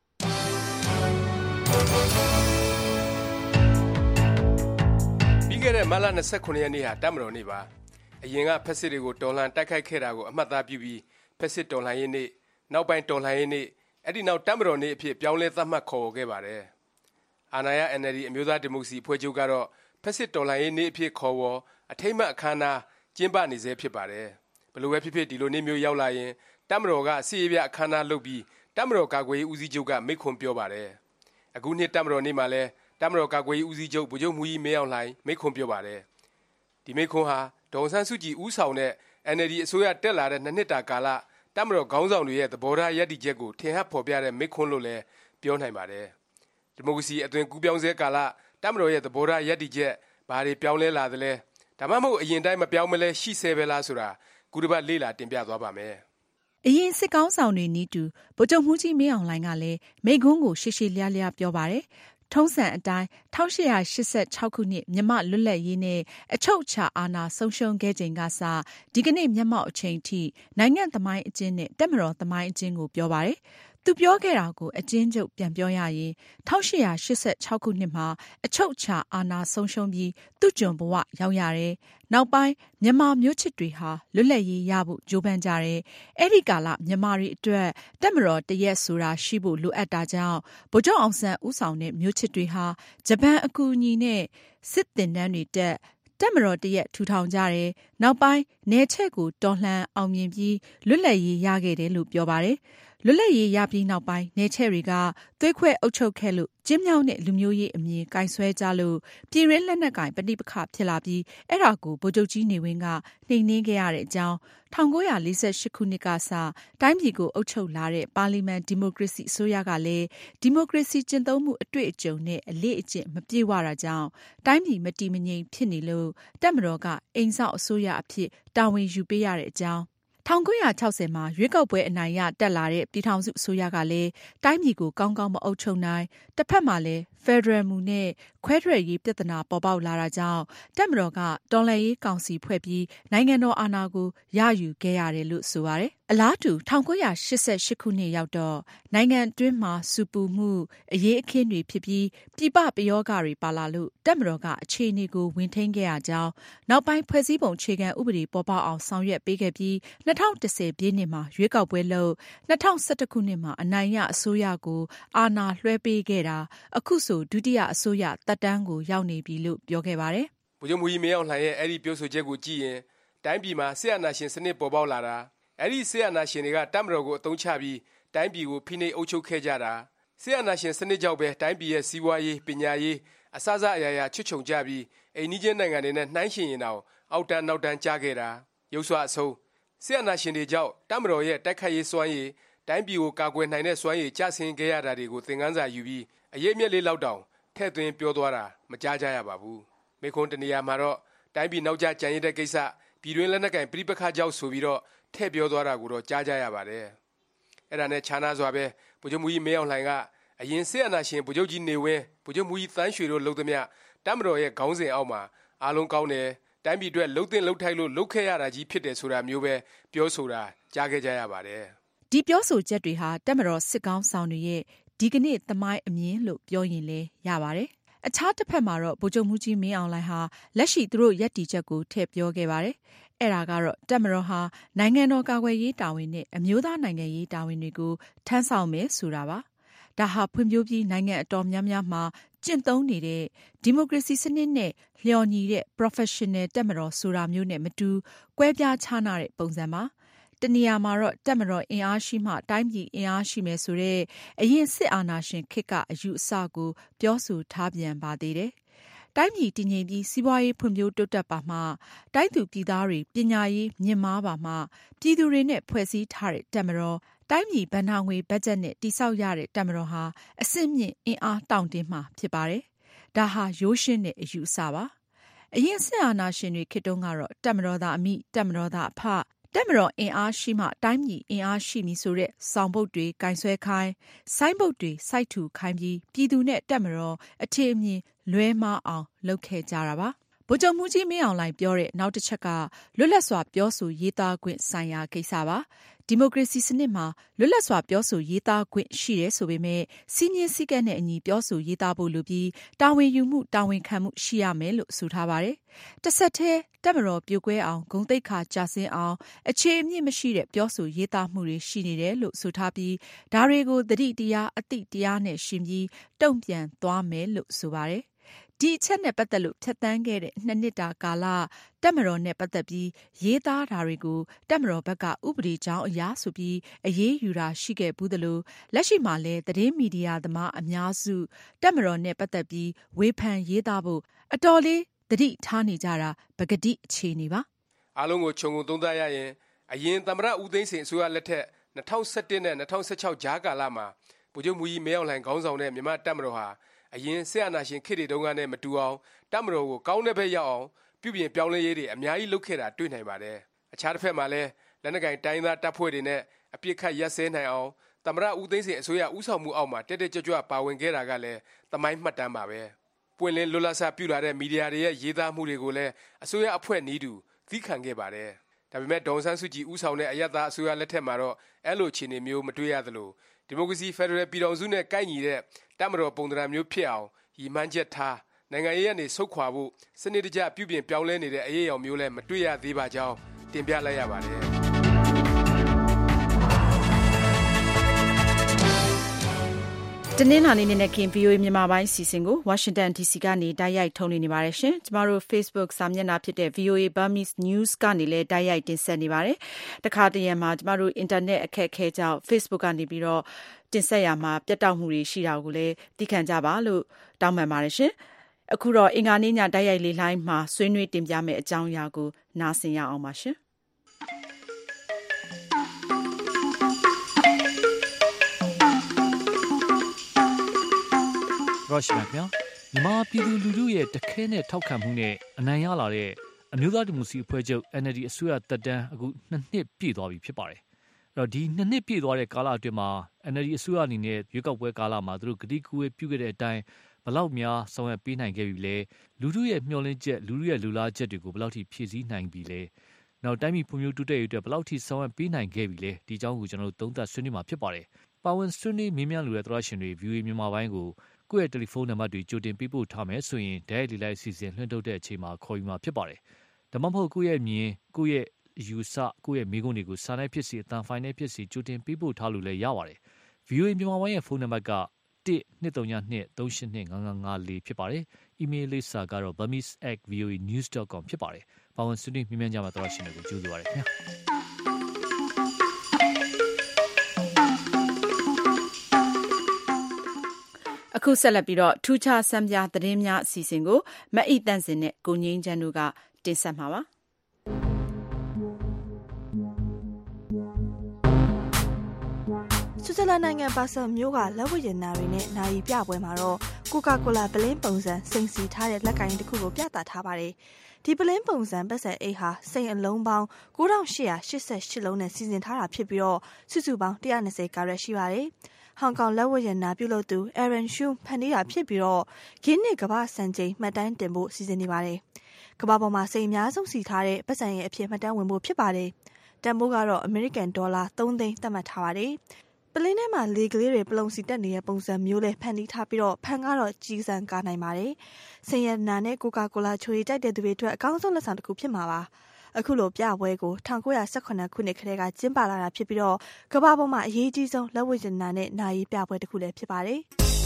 ပြီးခဲ့တဲ့မတ်လ29ရက်နေ့ဟာတက်မတော်နေ့ပါအရင်ကဖက်စစ်တွေကိုတော်လှန်တိုက်ခိုက်ခဲ့တာကိုအမှတ်သားပြုပြီးဖက်စစ်တော်လှန်ရေးနေ့နောက်ပိုင်းတော်လှန်ရေးနေ့အဲ့ဒီနောက်တက်မတော်နေ့အဖြစ်ပြောင်းလဲသတ်မှတ်ခေါ်ခဲ့ပါတယ်အာဏာရ NLD အမျိုးသားဒီမိုကရေစီအဖွဲ့ချုပ်ကတော့ဖက်စစ်တော်လှန်ရေးနေ့အဖြစ်ခေါ်ဝေါ်အထိမ်းအမှတ်အခမ်းအနားကျင်းပနေစေဖြစ်ပါတယ်ဘယ်လိုပဲဖြစ်ဖြစ်ဒီလိုနေ့မျိုးရောက်လာရင်တက်မတော်ကစီရေးပြအခမ်းအနားလုပ်ပြီးတက်မတော်ကာကွယ်ရေးဦးစီးချုပ်ကမိန့်ခွန်းပြောပါတယ်အခုနှစ်တက်မတော်နေ့မှာလဲတက်မတော်ကာကွယ်ရေးဦးစီးချုပ်ဗိုလ်ချုပ်မူကြီးမင်းအောင်လှိုင်မိန့်ခွန်းပြောပါတယ်ဒီမိန့်ခွန်းဟာဒေါ်အောင်ဆန်းစုကြည်ဦးဆောင်တဲ့ NLD အစိုးရတက်လာတဲ့2နှစ်တာကာလတက်မတော်ခေါင်းဆောင်တွေရဲ့သဘောထားရပ်တည်ချက်ကိုထင်ဟပ်ဖော်ပြတဲ့မိန့်ခွန်းလို့လည်းပြောနိုင်ပါတယ်ဒီမိုကရေစီအသွင်ကူးပြောင်းစေကာလတက်မတော်ရဲ့သဘောထားရပ်တည်ချက်ဘာတွေပြောင်းလဲလာသလဲဒါမှမဟုတ်အရင်တိုင်းမပြောင်းမလဲရှိဆဲပဲလားဆိုတာကုတပတ်လေးလာတင်ပြသွားပါမယ်အရင်စစ်ကောင်းဆောင်တွေနီးတူဗိုလ်ချုပ်မှူးကြီးမင်းအောင်လှိုင်ကလည်းမိန့်ခွန်းကိုရှေ့ရှေ့လျားလျားပြောပါတယ်ထုံးစံအတိုင်း1886ခုနှစ်မြမလွတ်လပ်ရေးနဲ့အချုပ်အခြာအာဏာဆုံးရှုံးခဲ့ချိန်ကစဒီကနေ့မျက်မှောက်အချိန်ထိနိုင်ငံသမိုင်းအကျဉ်းနဲ့တက်မတော်သမိုင်းအကျဉ်းကိုပြောပါတယ်သူပြောခဲ့တာကိုအကျဉ်းချုပ်ပြန်ပြောရရင်1886ခုနှစ်မှာအချုပ်အခြာအာဏာဆုံးရှုံးပြီးသူ့ကျွန်ဘဝရောက်ရတယ်။နောက်ပိုင်းမြန်မာမျိုးချစ်တွေဟာလွတ်လပ်ရေးရဖို့ကြိုးပမ်းကြတယ်။အဲ့ဒီကာလမြန်မာတွေအတွက်တက်မတော်တရက်ဆိုတာရှိဖို့လိုအပ်တာကြောင့်ဗိုလ်ချုပ်အောင်ဆန်းဦးဆောင်တဲ့မျိုးချစ်တွေဟာဂျပန်အကူအညီနဲ့စစ်သင်တန်းတွေတက်မတော်တရက်ထူထောင်ကြတယ်။နောက်ပိုင်းနယ်ချက်ကိုတော်လှန်အောင်မြင်ပြီးလွတ်လပ်ရေးရခဲ့တယ်လို့ပြောပါတယ်။လွတ်လပ်ရေးရပြီးနောက်ပိုင်းနယ်ချဲ့တွေကသွေးခွဲအုပ်ချုပ်ခဲ့လို့ကျင်းမြောင်းတဲ့လူမျိုးရေးအမြင်ကင်ဆွဲကြလို့ပြည်ရင်းလက်နက်ကင်ပဋိပက္ခဖြစ်လာပြီးအဲ့ဒါကိုဗိုလ်ချုပ်ကြီးနေဝင်းကနှိမ်နင်းခဲ့ရတဲ့အကြောင်း1948ခုနှစ်ကစတိုင်းပြည်ကိုအုပ်ချုပ်လာတဲ့ပါလီမန်ဒီမိုကရေစီအစိုးရကလည်းဒီမိုကရေစီကျင့်သုံးမှုအတွေ့အကြုံနဲ့အလေ့အကျင့်မပြည့်ဝတာကြောင့်တိုင်းပြည်မတည်မငြိမ်ဖြစ်နေလို့တပ်မတော်ကအိမ်စောင့်အစိုးရအဖြစ်တာဝန်ယူပေးရတဲ့အကြောင်း1960မှာရွေးကောက်ပွဲအနိုင်ရတက်လာတဲ့ပြည်ထောင်စုအစိုးရကလည်းတိုင်းပြည်ကိုကောင်းကောင်းမအုပ်ချုပ်နိုင်တစ်ဖက်မှာလည်းဖက်ဒရယ်မူနဲ့ခွဲထွက်ရေးပြဿနာပေါ်ပေါက်လာတာကြောင့်တပ်မတော်ကတော်လှန်ရေးကောင်စီဖွဲ့ပြီးနိုင်ငံတော်အာဏာကိုရယူခဲ့ရတယ်လို့ဆိုပါတယ်အလားတူ1988ခုနှစ်ရောက်တော့နိုင်ငံတွင်းမှာစူပူမှုအရေးအခင်းတွေဖြစ်ပြီးပြည်ပပယောဂတွေပါလာလို့တပ်မတော်ကအခြေအနေကိုဝင်ထိန်းခဲ့ရကြောင်းနောက်ပိုင်းဖွဲ့စည်းပုံအခြေခံဥပဒေပေါ်ပေါက်အောင်ဆောင်ရွက်ပေးခဲ့ပြီး2010ပြည့်နှစ်မှာရွေးကောက်ပွဲလုပ်2011ခုနှစ်မှာအနိုင်ရအစိုးရကိုအာဏာလွှဲပေးခဲ့တာအခုဆိုဒုတိယအစိုးရတပ်တန်းကိုရောက်နေပြီလို့ပြောခဲ့ပါတယ်ဗိုလ်ချုပ်မူကြီးမင်းအောင်လှိုင်ရဲ့အဲ့ဒီပြောဆိုချက်ကိုကြည့်ရင်တိုင်းပြည်မှာဆရာနာရှင်စနစ်ပေါ်ပေါက်လာတာအဲ့ဒီဆရာနာရှင်တွေကတပ်မတော်ကိုအသုံးချပြီးတိုင်းပြည်ကိုဖိနှိပ်အုပ်ချုပ်ခဲ့ကြတာဆရာနာရှင်စနစ်ကြောင့်ပဲတိုင်းပြည်ရဲ့စီးပွားရေးပညာရေးအစစအရာရာချွတ်ချုံကြပြီးအိမ်နီးချင်းနိုင်ငံတွေနဲ့နှိုင်းယှဉ်ရင်တော့အောက်တန်းနောက်တန်းကျခဲ့တာရုပ်စွာအဆုံးဆရာနာရှင်တွေကြောင့်တပ်မတော်ရဲ့တိုက်ခိုက်ရေးစွမ်းရည်တိုင်းပြည်ကိုကာကွယ်နိုင်တဲ့စွမ်းရည်ကျဆင်းခဲ့ရတာတွေကိုသင်ခန်းစာယူပြီးအရေးမြက်လေးလောက်တောင်ထဲ့သွင်းပြောသွားတာမကြားကြရပါဘူးမိခွန်းတနေရာမှာတော့တိုင်းပြည်နောက်ကျကြံရတဲ့ကိစ္စပြည်တွင်းလက်နက်ကင်ပြိပခါကြောက်ဆိုပြီးတော့ထဲ့ပြောသွားတာကိုတော့ကြားကြရပါတယ်အဲ့ဒါနဲ့ခြားနာစွာပဲဗိုလ်ချုပ်မူကြီးမင်းအောင်လှိုင်ကအရင်စစ်အာဏာရှင်ဗိုလ်ချုပ်ကြီးနေဝင်းဗိုလ်ချုပ်မူကြီးသန်းရွှေတို့လှုပ်သမျှတပ်မတော်ရဲ့ခေါင်းစဉ်အောက်မှာအားလုံးကောင်းတယ်တိုင်းပြည်အတွက်လှုပ်သင့်လှုပ်ထိုက်လို့လှုပ်ခဲ့ရတာကြီးဖြစ်တယ်ဆိုတာမျိုးပဲပြောဆိုတာကြားခဲ့ကြရပါတယ်ဒီပြောဆိုချက်တွေဟာတပ်မတော်စစ်ကောင်းဆောင်တွေရဲ့ဒီကနေ့သမိုင်းအမြင်လို့ပြောရင်လည်းရပါတယ်အခြားတစ်ဖက်မှာတော့ဗိုလ်ချုပ်မှူးကြီးမင်းအောင်လှိုင်ဟာလက်ရှိသူတို့ရပ်တည်ချက်ကိုထည့်ပြောခဲ့ပါတယ်အဲ့ဒါကတော့တပ်မတော်ဟာနိုင်ငံတော်ကာကွယ်ရေးတာဝန်နဲ့အမျိုးသားနိုင်ငံရေးတာဝန်တွေကိုထမ်းဆောင်မယ်ဆိုတာပါဒါဟာဖွံ့ဖြိုးပြီးနိုင်ငံအတော်များများမှာကျင့်သုံးနေတဲ့ဒီမိုကရေစီစနစ်နဲ့လျော်ညီတဲ့ professional တပ်မတော်ဆိုတာမျိုးနဲ့မတူကွဲပြားခြားနားတဲ့ပုံစံပါတနေရာမှာတော့တပ်မတော်အင်အားရှိမှတိုင်းပြည်အင်အားရှိမယ်ဆိုတဲ့အရင်စစ်အာဏာရှင်ခေတ်ကအယူအဆကိုပြောဆိုထားပြန်ပါသေးတယ်တိုင်းပြည်တည်ငြိမ်ပြီးစီးပွားရေးဖွံ့ဖြိုးတိုးတက်ပါမှတိုင်းသူပြည်သားတွေပညာရေးမြင့်မားပါမှပြည်သူတွေနဲ့ဖွဲ့စည်းထားတဲ့တပ်မတော်တိုင်းပြည်ဘဏ္ဍာငွေဘတ်ဂျက်နဲ့တည်ဆောက်ရတဲ့တပ်မတော်ဟာအဆင့်မြင့်အင်အားတောင့်တင်းမှာဖြစ်ပါတယ်။ဒါဟာရိုးရှင်းတဲ့အယူအဆပါ။အရင်စစ်အာဏာရှင်တွေခေတ်တုန်းကတော့တပ်မတော်သားအမိတပ်မတော်သားအဖတပ်မတော်အင်အားရှိမှတိုင်းပြည်အင်အားရှိမည်ဆိုတဲ့ဆောင်ပုဒ်တွေကင်ဆွဲခိုင်းဆိုင်းပုဒ်တွေစိုက်ထူခိုင်းပြီးပြည်သူနဲ့တပ်မတော်အထင်အမြင်လွဲမှားအောင်လုပ်ခဲ့ကြတာပါဗိုလ်ချုပ်မှူးကြီးမင်းအောင်လှိုင်ပြောတဲ့နောက်တစ်ချက်ကလွတ်လပ်စွာပြောဆိုရေးသားခွင့်ဆိုင်ရာကိစ္စပါဒီမိုကရေစီစနစ်မှာလွတ်လပ်စွာပြောဆိုရေးသားခွင့်ရှိတယ်ဆိုပေမဲ့စီးမြင့်စည်းကမ်းနဲ့အညီပြောဆိုရေးသားဖို့လိုပြီးတာဝန်ယူမှုတာဝန်ခံမှုရှိရမယ်လို့ဆိုထားပါတယ်တစ်ဆက်တည်းတပ်မတော်ပြိုကွဲအောင်ဂုဏ်သိက္ခာကျဆင်းအောင်အခြေအမြင့်မရှိတဲ့ပြောဆိုရေးသားမှုတွေရှိနေတယ်လို့ဆိုထားပြီးဒါတွေကိုသတိတရားအသိတရားနဲ့ရှင်ပြီးတုံ့ပြန်သွားမယ်လို့ဆိုပါတယ်ဒီအချက်နဲ့ပတ်သက်လို့ဖြတ်သန်းခဲ့တဲ့2နှစ်တာကာလတပ်မတော်နဲ့ပတ်သက်ပြီးရေးသားတာတွေကိုတပ်မတော်ဘက်ကဥပဒေကြောင်းအရာဆိုပြီးအရေးယူတာရှိခဲ့ဘူးသလိုလက်ရှိမှာလည်းသတင်းမီဒီယာသမားအများစုတပ်မတော်နဲ့ပတ်သက်ပြီးဝေဖန်ရေးသားဖို့အတော်လေးသတိထားနေကြတာပကတိအခြေအနေပါအားလုံးကိုခြုံငုံသုံးသပ်ရရင်အရင်သမ္မတဦးသိန်းစိန်အစိုးရလက်ထက်2017နဲ့2016ကြားကာလမှာဗိုလ်ချုပ်မှူးကြီးမင်းအောင်လှိုင်ခေါင်းဆောင်တဲ့မြန်မာတပ်မတော်ဟာအရင်စစ်အာဏာရှင်ခေတ်တွေတုန်းကနဲ့မတူအောင်တပ်မတော်ကိုကောင်းတဲ့ဘက်ရောက်အောင်ပြုပြင်ပြောင်းလဲရေးတွေအများကြီးလုပ်ခဲ့တာတွေ့နိုင်ပါတယ်။အခြားတစ်ဖက်မှာလည်းလက်နက်ကိုင်တိုင်းသားတပ်ဖွဲ့တွေနဲ့အပြစ်ခတ်ရပ်စဲနိုင်အောင်သမ္မတဦးသိန်းစိန်အစိုးရဦးဆောင်မှုအောက်မှာတက်ကြွပါဝင်ခဲ့တာကလည်းသမိုင်းမှတ်တမ်းပါပဲ။ပွင့်လင်းလွတ်လပ်စွာပြုလာတဲ့မီဒီယာတွေရဲ့ရေးသားမှုတွေကိုလည်းအစိုးရအဖွဲ့နည်းတူသီးခံခဲ့ပါတယ်။ဒါပေမဲ့ဒေါ်အောင်ဆန်းစုကြည်ဦးဆောင်တဲ့အရပ်သားအစိုးရလက်ထက်မှာတော့အဲ့လိုအခြေအနေမျိုးမတွေ့ရသလိုဒီမိုကရေစီဖက်ဒရယ်ပြည်ထောင်စုနဲ့ကိုက်ညီတဲ့တပ်မတော်ပုံသဏ္ဍာန်မျိုးဖြစ်အောင်ရည်မှန်းချက်ထားနိုင်ငံရေးကနေဆုတ်ခွာဖို့စနစ်တကျပြုပြင်ပြောင်းလဲနေတဲ့အရေးအယောင်မျိုးလည်းမတွေ့ရသေးပါကြောင်းတင်ပြလိုက်ရပါတယ်တနင်္လာနေ့နဲ့ခင် VOA မြန်မာပိုင်းစီစဉ်ကို Washington DC ကနေတိုက်ရိုက်ထုတ်လွှင့်နေပါတယ်ရှင်။ကျမတို့ Facebook စာမျက်နှာဖြစ်တဲ့ VOA Burmese News ကနေလည်းတိုက်ရိုက်တင်ဆက်နေပါတယ်။တခါတရံမှာကျမတို့ internet အခက်အခဲကြောင့် Facebook ကနေပြီးတော့တင်ဆက်ရမှာပြတ်တောက်မှုတွေရှိတာကိုလည်းသိခံကြပါလို့တောင်းပန်ပါတယ်ရှင်။အခုတော့အင်္ဂါနေ့ညတိုက်ရိုက်လေးလိုင်းမှာဆွေးနွေးတင်ပြမယ့်အကြောင်းအရာကိုနားဆင်ရအောင်ပါရှင်။ရောရှိပါခင်ဗျာမြန်မာပြည်သူလူထုရဲ့တခဲနဲ့ထောက်ခံမှုနဲ့အနိုင်ရလာတဲ့အမျိုးသားဒီမိုကရေစီအဖွဲ့ချုပ် NLD အစိုးရတက်တန်းအခု2နှစ်ပြည့်သွားပြီဖြစ်ပါတယ်အဲ့တော့ဒီ2နှစ်ပြည့်သွားတဲ့ကာလအတွင်းမှာ NLD အစိုးရအနေနဲ့ရွေးကောက်ပွဲကာလမှာသူတို့ဂတိကူဝေးပြုခဲ့တဲ့အတိုင်းဘယ်လောက်များဆောင်ရွက်ပေးနိုင်ခဲ့ပြီလဲလူထုရဲ့မျှော်လင့်ချက်လူထုရဲ့လူလားချက်တွေကိုဘယ်လောက်ထိဖြည့်ဆည်းနိုင်ပြီလဲနောက်တိုင်းပြည်ဖွံ့ဖြိုးတိုးတက်ရေးအတွက်ဘယ်လောက်ထိဆောင်ရွက်ပေးနိုင်ခဲ့ပြီလဲဒီအကြောင်းကိုကျွန်တော်တို့သုံးသပ်ဆွေးနွေးမှာဖြစ်ပါတယ်ပါဝင်ဆွေးနွေးမေးမြန်းလိုတဲ့သရရှင်တွေ VOA မြန်မာပိုင်းကိုကိုယ့်ရဲ့တယ်လီဖုန်းနံပါတ်တွေကြိုတင်ပေးပို့ထားမယ်ဆိုရင်ဒိုင်ရီလိုက်အစီအစဉ်လွှင့်ထုတ်တဲ့အချိန်မှာခေါ်ယူမှာဖြစ်ပါတယ်။ဒါမှမဟုတ်ကိုယ့်ရဲ့မြင်ကိုယ့်ရဲ့ယူဆကိုယ့်ရဲ့မိကုန်းတွေကိုစာနဲ့ဖြစ်စီအတန်ဖိုင်နဲ့ဖြစ်စီကြိုတင်ပေးပို့ထားလို့လည်းရပါတယ်။ VOA မြန်မာပိုင်းရဲ့ဖုန်းနံပါတ်က12392382554ဖြစ်ပါတယ်။ email လိပ်စာကတော့ burmese@voanews.com ဖြစ်ပါတယ်။ပါဝင်ဆွေးနွေးမြင်းမြန်းကြမှာသရရှင်တွေကိုကြိုးစားပါရစေခင်ဗျာ။အခုဆက်လက်ပြီးတော့ထူးခြားစမ်းပြသတင်းများအစီအစဉ်ကိုမအိတန့်စင်နဲ့ကိုငင်းချမ်းတို့ကတင်ဆက်မှာပါဆွစ်ဇာလန်နိုင်ငံပါဆယ်မြို့ကလက်ဝတ်ရည်နာတွေနဲ့နာရီပြပွဲမှာတော့ကိုကာကိုလာပလင်းပုံစံစိန်စီထားတဲ့လက်ကိုင်းတစ်ခုကိုပြသထားပါတယ်ဒီပလင်းပုံစံပတ်စံအိတ်ဟာစိန်အလုံးပေါင်း9888လုံးနဲ့စီစဉ်ထားတာဖြစ်ပြီးတော့စုစုပေါင်း120ကာရက်ရှိပါတယ်ဟောင်ကောင်လက်ဝတ်ရည်နာပြုလုပ်သူ Aaron Shu ဖန်တီးတာဖြစ်ပြီးတော့ဂင်းနစ်ကမ္ဘာစံချိန်မှတ်တမ်းတင်ဖို့စီစဉ်နေပါတယ်ကမ္ဘာပေါ်မှာစိန်အများဆုံးစီထားတဲ့ပတ်စံရဲ့အဖြစ်မှတ်တမ်းဝင်ဖို့ဖြစ်ပါတယ်တန်ဖိုးကတော့ American $3 သိန်းသတ်မှတ်ထားပါတယ်ပလင်းထဲမှာလေကလေးတွေပလုံစီတက်နေတဲ့ပုံစံမျိုးလဲဖန်တီးထားပြီးတော့ဖန်ကတော့ကြီးစံကားနိုင်ပါတယ်။ဆင်ရနာနဲ့ကိုကာကိုလာချိုရီကြိုက်တဲ့သူတွေအတွက်အကောင်းဆုံးလက်ဆောင်တစ်ခုဖြစ်မှာပါအခုလိုပြပွဲကို1918ခုနှစ်ခရဲကကျင်းပလာတာဖြစ်ပြီးတော့ကမ္ဘာပေါ်မှာအရေးကြီးဆုံးလက်ဝတ်ရတနာနဲ့နာရီပြပွဲတစ်ခုလည်းဖြစ်ပါတယ်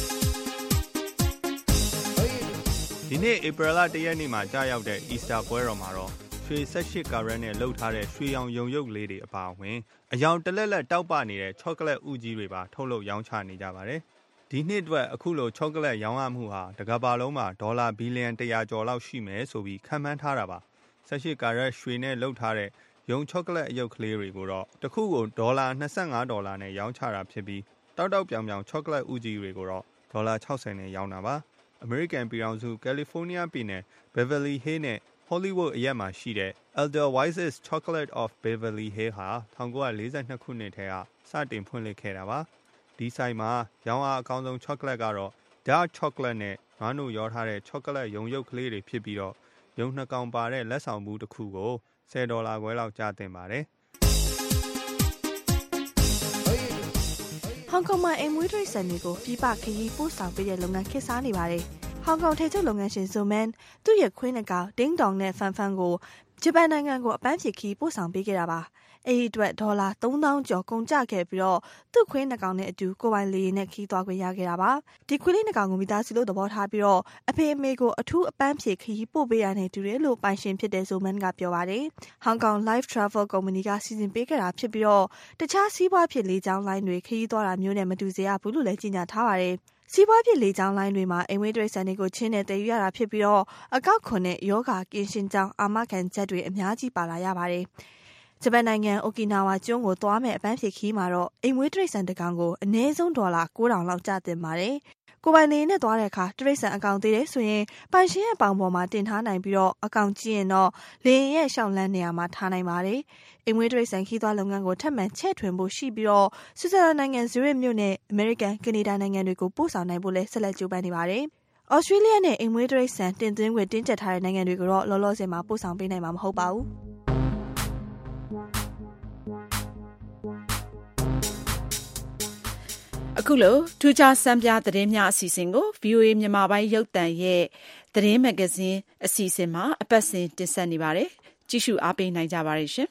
ဒီနေ့ဧပြီလ1ရက်နေ့မှာကြာရောက်တဲ့ Easter ပွဲတော်မှာတော့ရွှေ18ကာရက်နဲ့လှုပ်ထားတဲ့ရွှေရောင်ယုံရုပ်လေးတွေအပါအဝင်အယောင်တလက်လက်တောက်ပနေတဲ့ချောကလက်ဥကြီးတွေပါထုတ်လုပ်ရောင်းချနေကြပါတယ်။ဒီနှစ်အတွက်အခုလိုချောကလက်ရောင်းရမှုဟာတကမ္ဘာလုံးမှာဒေါ်လာဘီလီယံ100ကျော်လောက်ရှိမယ်ဆိုပြီးခန့်မှန်းထားတာပါ။18ကာရက်ရွှေနဲ့လှုပ်ထားတဲ့ယုံချောကလက်အယုတ်ကလေးတွေကိုတော့တစ်ခုကိုဒေါ်လာ$25နဲ့ရောင်းချတာဖြစ်ပြီးတောက်ပြောင်ပြောင်ချောကလက်ဥကြီးတွေကိုတော့ဒေါ်လာ$60နဲ့ရောင်းတာပါ။ အမေရိကန်ပြည်ထောင်စုကယ်လီဖိုးနီးယားပြည်နယ် Beverly Hills နဲ့ Hollywood အရက်မှာရှိတဲ့ Edelweiss's Chocolate of Beverly Hills ဟာ1942ခုနှစ်ထဲကစတင်ဖွင့်လှစ်ခဲ့တာပါ။ဒီဆိုင်မှာရောင်းအားအကောင်းဆုံး chocolate ကတော့ dark chocolate နဲ့ငါးနို့ရောထားတဲ့ chocolate ယုံရုပ်ကလေးတွေဖြစ်ပြီးတော့ယုံနှစ်ကောင်ပါတဲ့လက်ဆောင်ဘူးတစ်ခုကို$10ခွဲလောက်ကျသင့်ပါတယ်ဟောင်ကောင်မှာအိမ်မွေးတိရစ္ဆာန်တွေကိုပြည်ပခရီးပို့ဆောင်ပေးတဲ့လုပ်ငန်းခေတ်စားနေပါတယ်ဟောင်ကောင်ထိပ်ချုပ်လုပ်ငန်းရှင်ဇိုမန်သူ့ရဲ့ခွေးနှကောင်ဒင်းတောင်နဲ့ဖန်ဖန်ကိုဂျပန်နိုင်ငံကိုအပန်းဖြေခီးပို့ဆောင်ပေးခဲ့တာပါအဲဒီအတွက်ဒေါ်လာ$3000ကျော်ကုန်ကျခဲ့ပြီးတော့သူ့ခွေးနှကောင်နဲ့အတူကိုယ်ပိုင်လေယာဉ်နဲ့ခီးသွားခွင့်ရခဲ့တာပါဒီခွေးလေးနှကောင်ကိုမိသားစုလို့သဘောထားပြီးတော့အဖေအမေကိုအထူးအပန်းဖြေခီးပို့ပေးရတဲ့တူတယ်လို့ပိုင်ရှင်ဖြစ်တဲ့ဇိုမန်ကပြောပါတယ်ဟောင်ကောင် Life Travel Company ကစီစဉ်ပေးခဲ့တာဖြစ်ပြီးတော့တခြားစီးပွားဖြစ်လေကြောင်းလိုင်းတွေခီးသွားတာမျိုးနဲ့မတူစေရဘူးလို့လည်းကြေညာထားပါတယ်စီးပွားဖြစ်လေကြောင်းလိုင်းတွေမှာအိမ်မွေးတိရစ္ဆာန်တွေကိုချင်းနဲ့တည်ယူရတာဖြစ်ပြီးတော့အကောက်ခွန်နဲ့ယောဂကင်းရှင်းကြောင်းအာမခံချက်တွေအများကြီးပါလာရပါတယ်ဂျပန်နိုင်ငံအိုကီနာဝါကျွန်းကိုသွားမဲ့အပန်းဖြေခီးမှာတော့အိမ်မွေးတိရစ္ဆာန်တစ်ကောင်ကိုအနည်းဆုံး$9,000လောက်ကျတင်ပါတယ်ကိုပိုင်နေနဲ့သွားတဲ့အခါတိရစ္ဆာန်အကောင်သေးတယ်ဆိုရင်ပိုင်ရှင်ရဲ့ပေါင်ပေါ်မှာတင်ထားနိုင်ပြီးတော့အကောင်ကြီးရင်တော့လေရင်ရဲ့ရှောင်းလန်းနေရာမှာထားနိုင်ပါတယ်အိမ်မွေးတိရစ္ဆာန်ခီးသွားလုပ်ငန်းကိုထပ်မံချဲ့ထွင်ဖို့ရှိပြီးတော့ဆွစ်ဇာလန်နိုင်ငံဇူရစ်မြို့နဲ့အမေရိကန်ကနေဒါနိုင်ငံတွေကိုပို့ဆောင်နိုင်ဖို့လည်းဆက်လက်ကြိုးပမ်းနေပါတယ်ဩစတြေးလျနဲ့အိမ်မွေးတိရစ္ဆာန်တင်သွင်းခွင့်တင်းကျပ်ထားတဲ့နိုင်ငံတွေကိုတော့လောလောဆယ်မှာပို့ဆောင်ပေးနိုင်မှာမဟုတ်ပါဘူးအခုလိုထူးခြားစံပြသတင်းများအစီအစဉ်ကို VOA မြန်မာပိုင်းရုပ်သံရဲ့သတင်းမဂ္ဂဇင်းအစီအစဉ်မှာအပတ်စဉ်တင်ဆက်နေပါတယ်။ကြည့်ရှုအားပေးနိုင်ကြပါရရှင်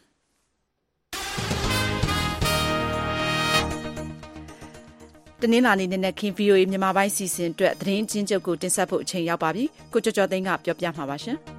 ။တနင်္လာနေ့နေ့ခင်း VOA မြန်မာပိုင်းစီစဉ်အတွက်သတင်းချင်းချုပ်ကိုတင်ဆက်ဖို့အချိန်ရောက်ပါပြီ။ကိုကျော်ကျော်သိန်းကပြောပြမှာပါရှင်။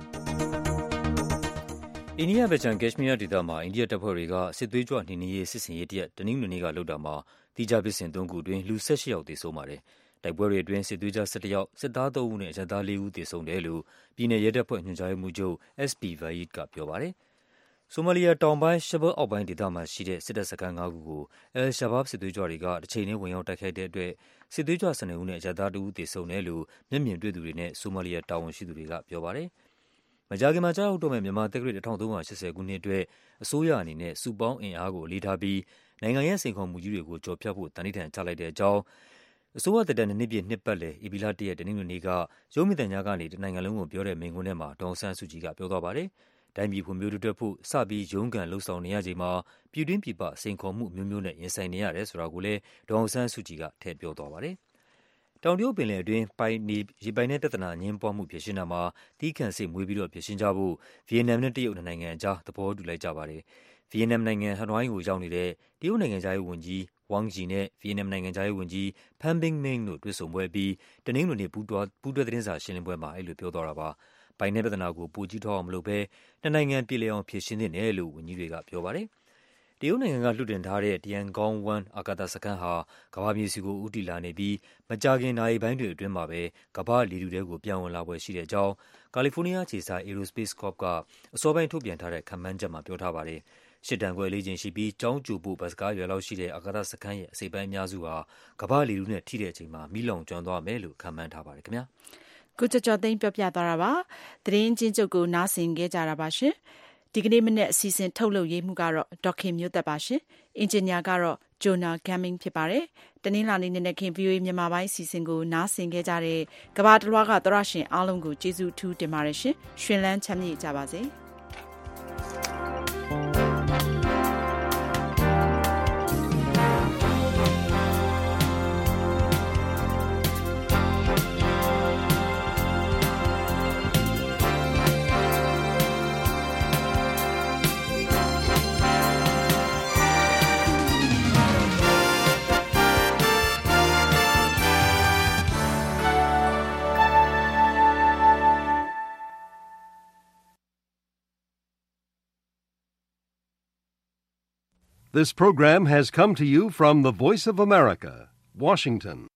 အိန္ဒိယဗချန်ကက်ရှ်မီးယားဒေသမှာအိန္ဒိယတပ်ဖွဲ့တွေကစစ်သွေးကြွနှိမ်နင်းရေးစစ်ဆင်ရေးတရက်တနင်္ဂနွေနေ့ကလုပ်တာမှာတိကျဖြစ်စဉ်3ခုအတွင်းလူ18ယောက်သေဆုံးပါတယ်။တိုက်ပွဲတွေအတွင်းစစ်သွေးကြွ17ယောက်စစ်သား3ဦးနဲ့အရပ်သား4ဦးသေဆုံးတယ်လို့ပြည်내ရဲတပ်ဖွဲ့ညွှန်ကြားရေးမှူးချုပ် SP Vahid ကပြောပါတယ်။ဆိုမာလီယာတောင်ပိုင်းရှဘအောက်ပိုင်းဒေသမှာရှိတဲ့စစ်တပ်စခန်း5ခုကိုAl-Shabaab စစ်သွေးကြွတွေကတစ်ချိန်နဲ့ဝင်ရောက်တိုက်ခိုက်တဲ့အတွက်စစ်သွေးကြွ12ဦးနဲ့အရပ်သား2ဦးသေဆုံးတယ်လို့မျက်မြင်တွေ့သူတွေနဲ့ဆိုမာလီယာတာဝန်ရှိသူတွေကပြောပါတယ်။မကြာခင်မှာကြာရောက်တော့မဲ့မြန်မာတက္ကရာ1380ခုနှစ်အတွက်အစိုးရအနေနဲ့စုပေါင်းအင်အားကိုအလေးထားပြီးနိုင်ငံရဲ့စိန်ခေါ်မှုကြီးတွေကိုကြော်ဖြတ်ဖို့တန်ဋိဌာန်ချလိုက်တဲ့အကြောင်းအစိုးရတပ်တဲ့နှစ်ပြည့်နှစ်ပတ်လည်ဧပြီလ1ရက်တနင်္ဂနွေနေ့ကရုပ်မြင်သံကြားကနေတနိုင်ငံလုံးကိုပြောတဲ့မိန့်ခွန်းထဲမှာဒေါ်အောင်ဆန်းစုကြည်ကပြောသွားပါတယ်။တိုင်းပြည်ဖွံ့ဖြိုးတိုးတက်ဖို့စပြီးရုန်းကန်လှုပ်ဆောင်နေရချိန်မှာပြည်တွင်းပြည်ပစိန်ခေါ်မှုမျိုးမျိုးနဲ့ရင်ဆိုင်နေရတယ်ဆိုတာကိုလည်းဒေါ်အောင်ဆန်းစုကြည်ကထည့်ပြောသွားပါတယ်။တောင်တရုတ်ပင်လယ်အတွင်းရေပိုင်နက်ပြဿနာအငြင်းပွားမှုဖြေရှင်းတာမှာတီးခန့်စိတ်မွေးပြီးတော့ဖြေရှင်းကြဖို့ဗီယက်နမ်နဲ့တရုတ်နိုင်ငံအကြားသဘောတူလိုက်ကြပါတယ်။ဗီယက်နမ်နိုင်ငံဟနွိုင်းကိုရောက်နေတဲ့တရုတ်နိုင်ငံသားရေးဝန်ကြီးWang Yi နဲ့ဗီယက်နမ်နိုင်ငံသားရေးဝန်ကြီးPham Binh Minhတို့တွေ့ဆုံပွဲပြီးတနင်္ဂနွေနေ့ပူးတွဲသတင်းစာရှင်းလင်းပွဲမှာအဲ့လိုပြောသွားတာပါ။ပိုင်နက်ပြဿနာကိုပိုကြီးထွားအောင်မလုပ်ဘဲနှစ်နိုင်ငံပြည်လည်အောင်ဖြေရှင်းသင့်တယ်လို့ဝန်ကြီးတွေကပြောပါတယ်။တရုတ်နိုင်ငံကလွှတ်တင်ထားတဲ့ Tiangong-1 အာကာသစခန်းဟာကမ္ဘာမြေဆီကိုဦးတည်လာနေပြီးမကြာခင်နာရီပိုင်းတွေအတွင်းမှာပဲကမ္ဘာလေထုထဲကိုပြောင်းဝင်လာပွဲရှိတဲ့အကြောင်းကာလီဖိုးနီးယားခြေစိုက် Aerospace Corp ကအစောပိုင်းထုတ်ပြန်ထားတဲ့ခန့်မှန်းချက်မှာပြောထားပါတယ်။ရှစ်တန်ခွဲလေးချိန်ရှိပြီးကြောင်းကျူဖို့ဘတ်စကားရွယ်လောက်ရှိတဲ့အာကာသစခန်းရဲ့အစိပ်ပိုင်းအများစုဟာကမ္ဘာလေထုနဲ့ထိတဲ့အချိန်မှာမီးလောင်ကျွမ်းသွားမယ်လို့ခန့်မှန်းထားပါတယ်ခင်ဗျာ။ကိုကျော်သိန်းပြောပြသွားတာပါ။သတင်းချင်းချုပ်ကိုနားဆင်ခဲ့ကြတာပါရှင်။ဒီကနေ့မနေ့အစီအစဉ်ထုတ်လုပ်ရေးမှုကတော့ဒေါက်ခင်မျိုးသက်ပါရှင်။အင်ဂျင်နီယာကတော့ဂျိုနာဂမ်မင်းဖြစ်ပါတယ်။တနင်္လာနေ့နေ့ခင်း VOA မြန်မာပိုင်းအစီအစဉ်ကိုနားဆင်ခဲ့ကြတဲ့ကမ္ဘာတစ်လွှားကသောရရှင်အားလုံးကိုကျေးဇူးထူးတင်ပါတယ်ရှင်။ရှင်လန်းချမ်းမြေ့ကြပါစေ။ This program has come to you from the Voice of America, Washington.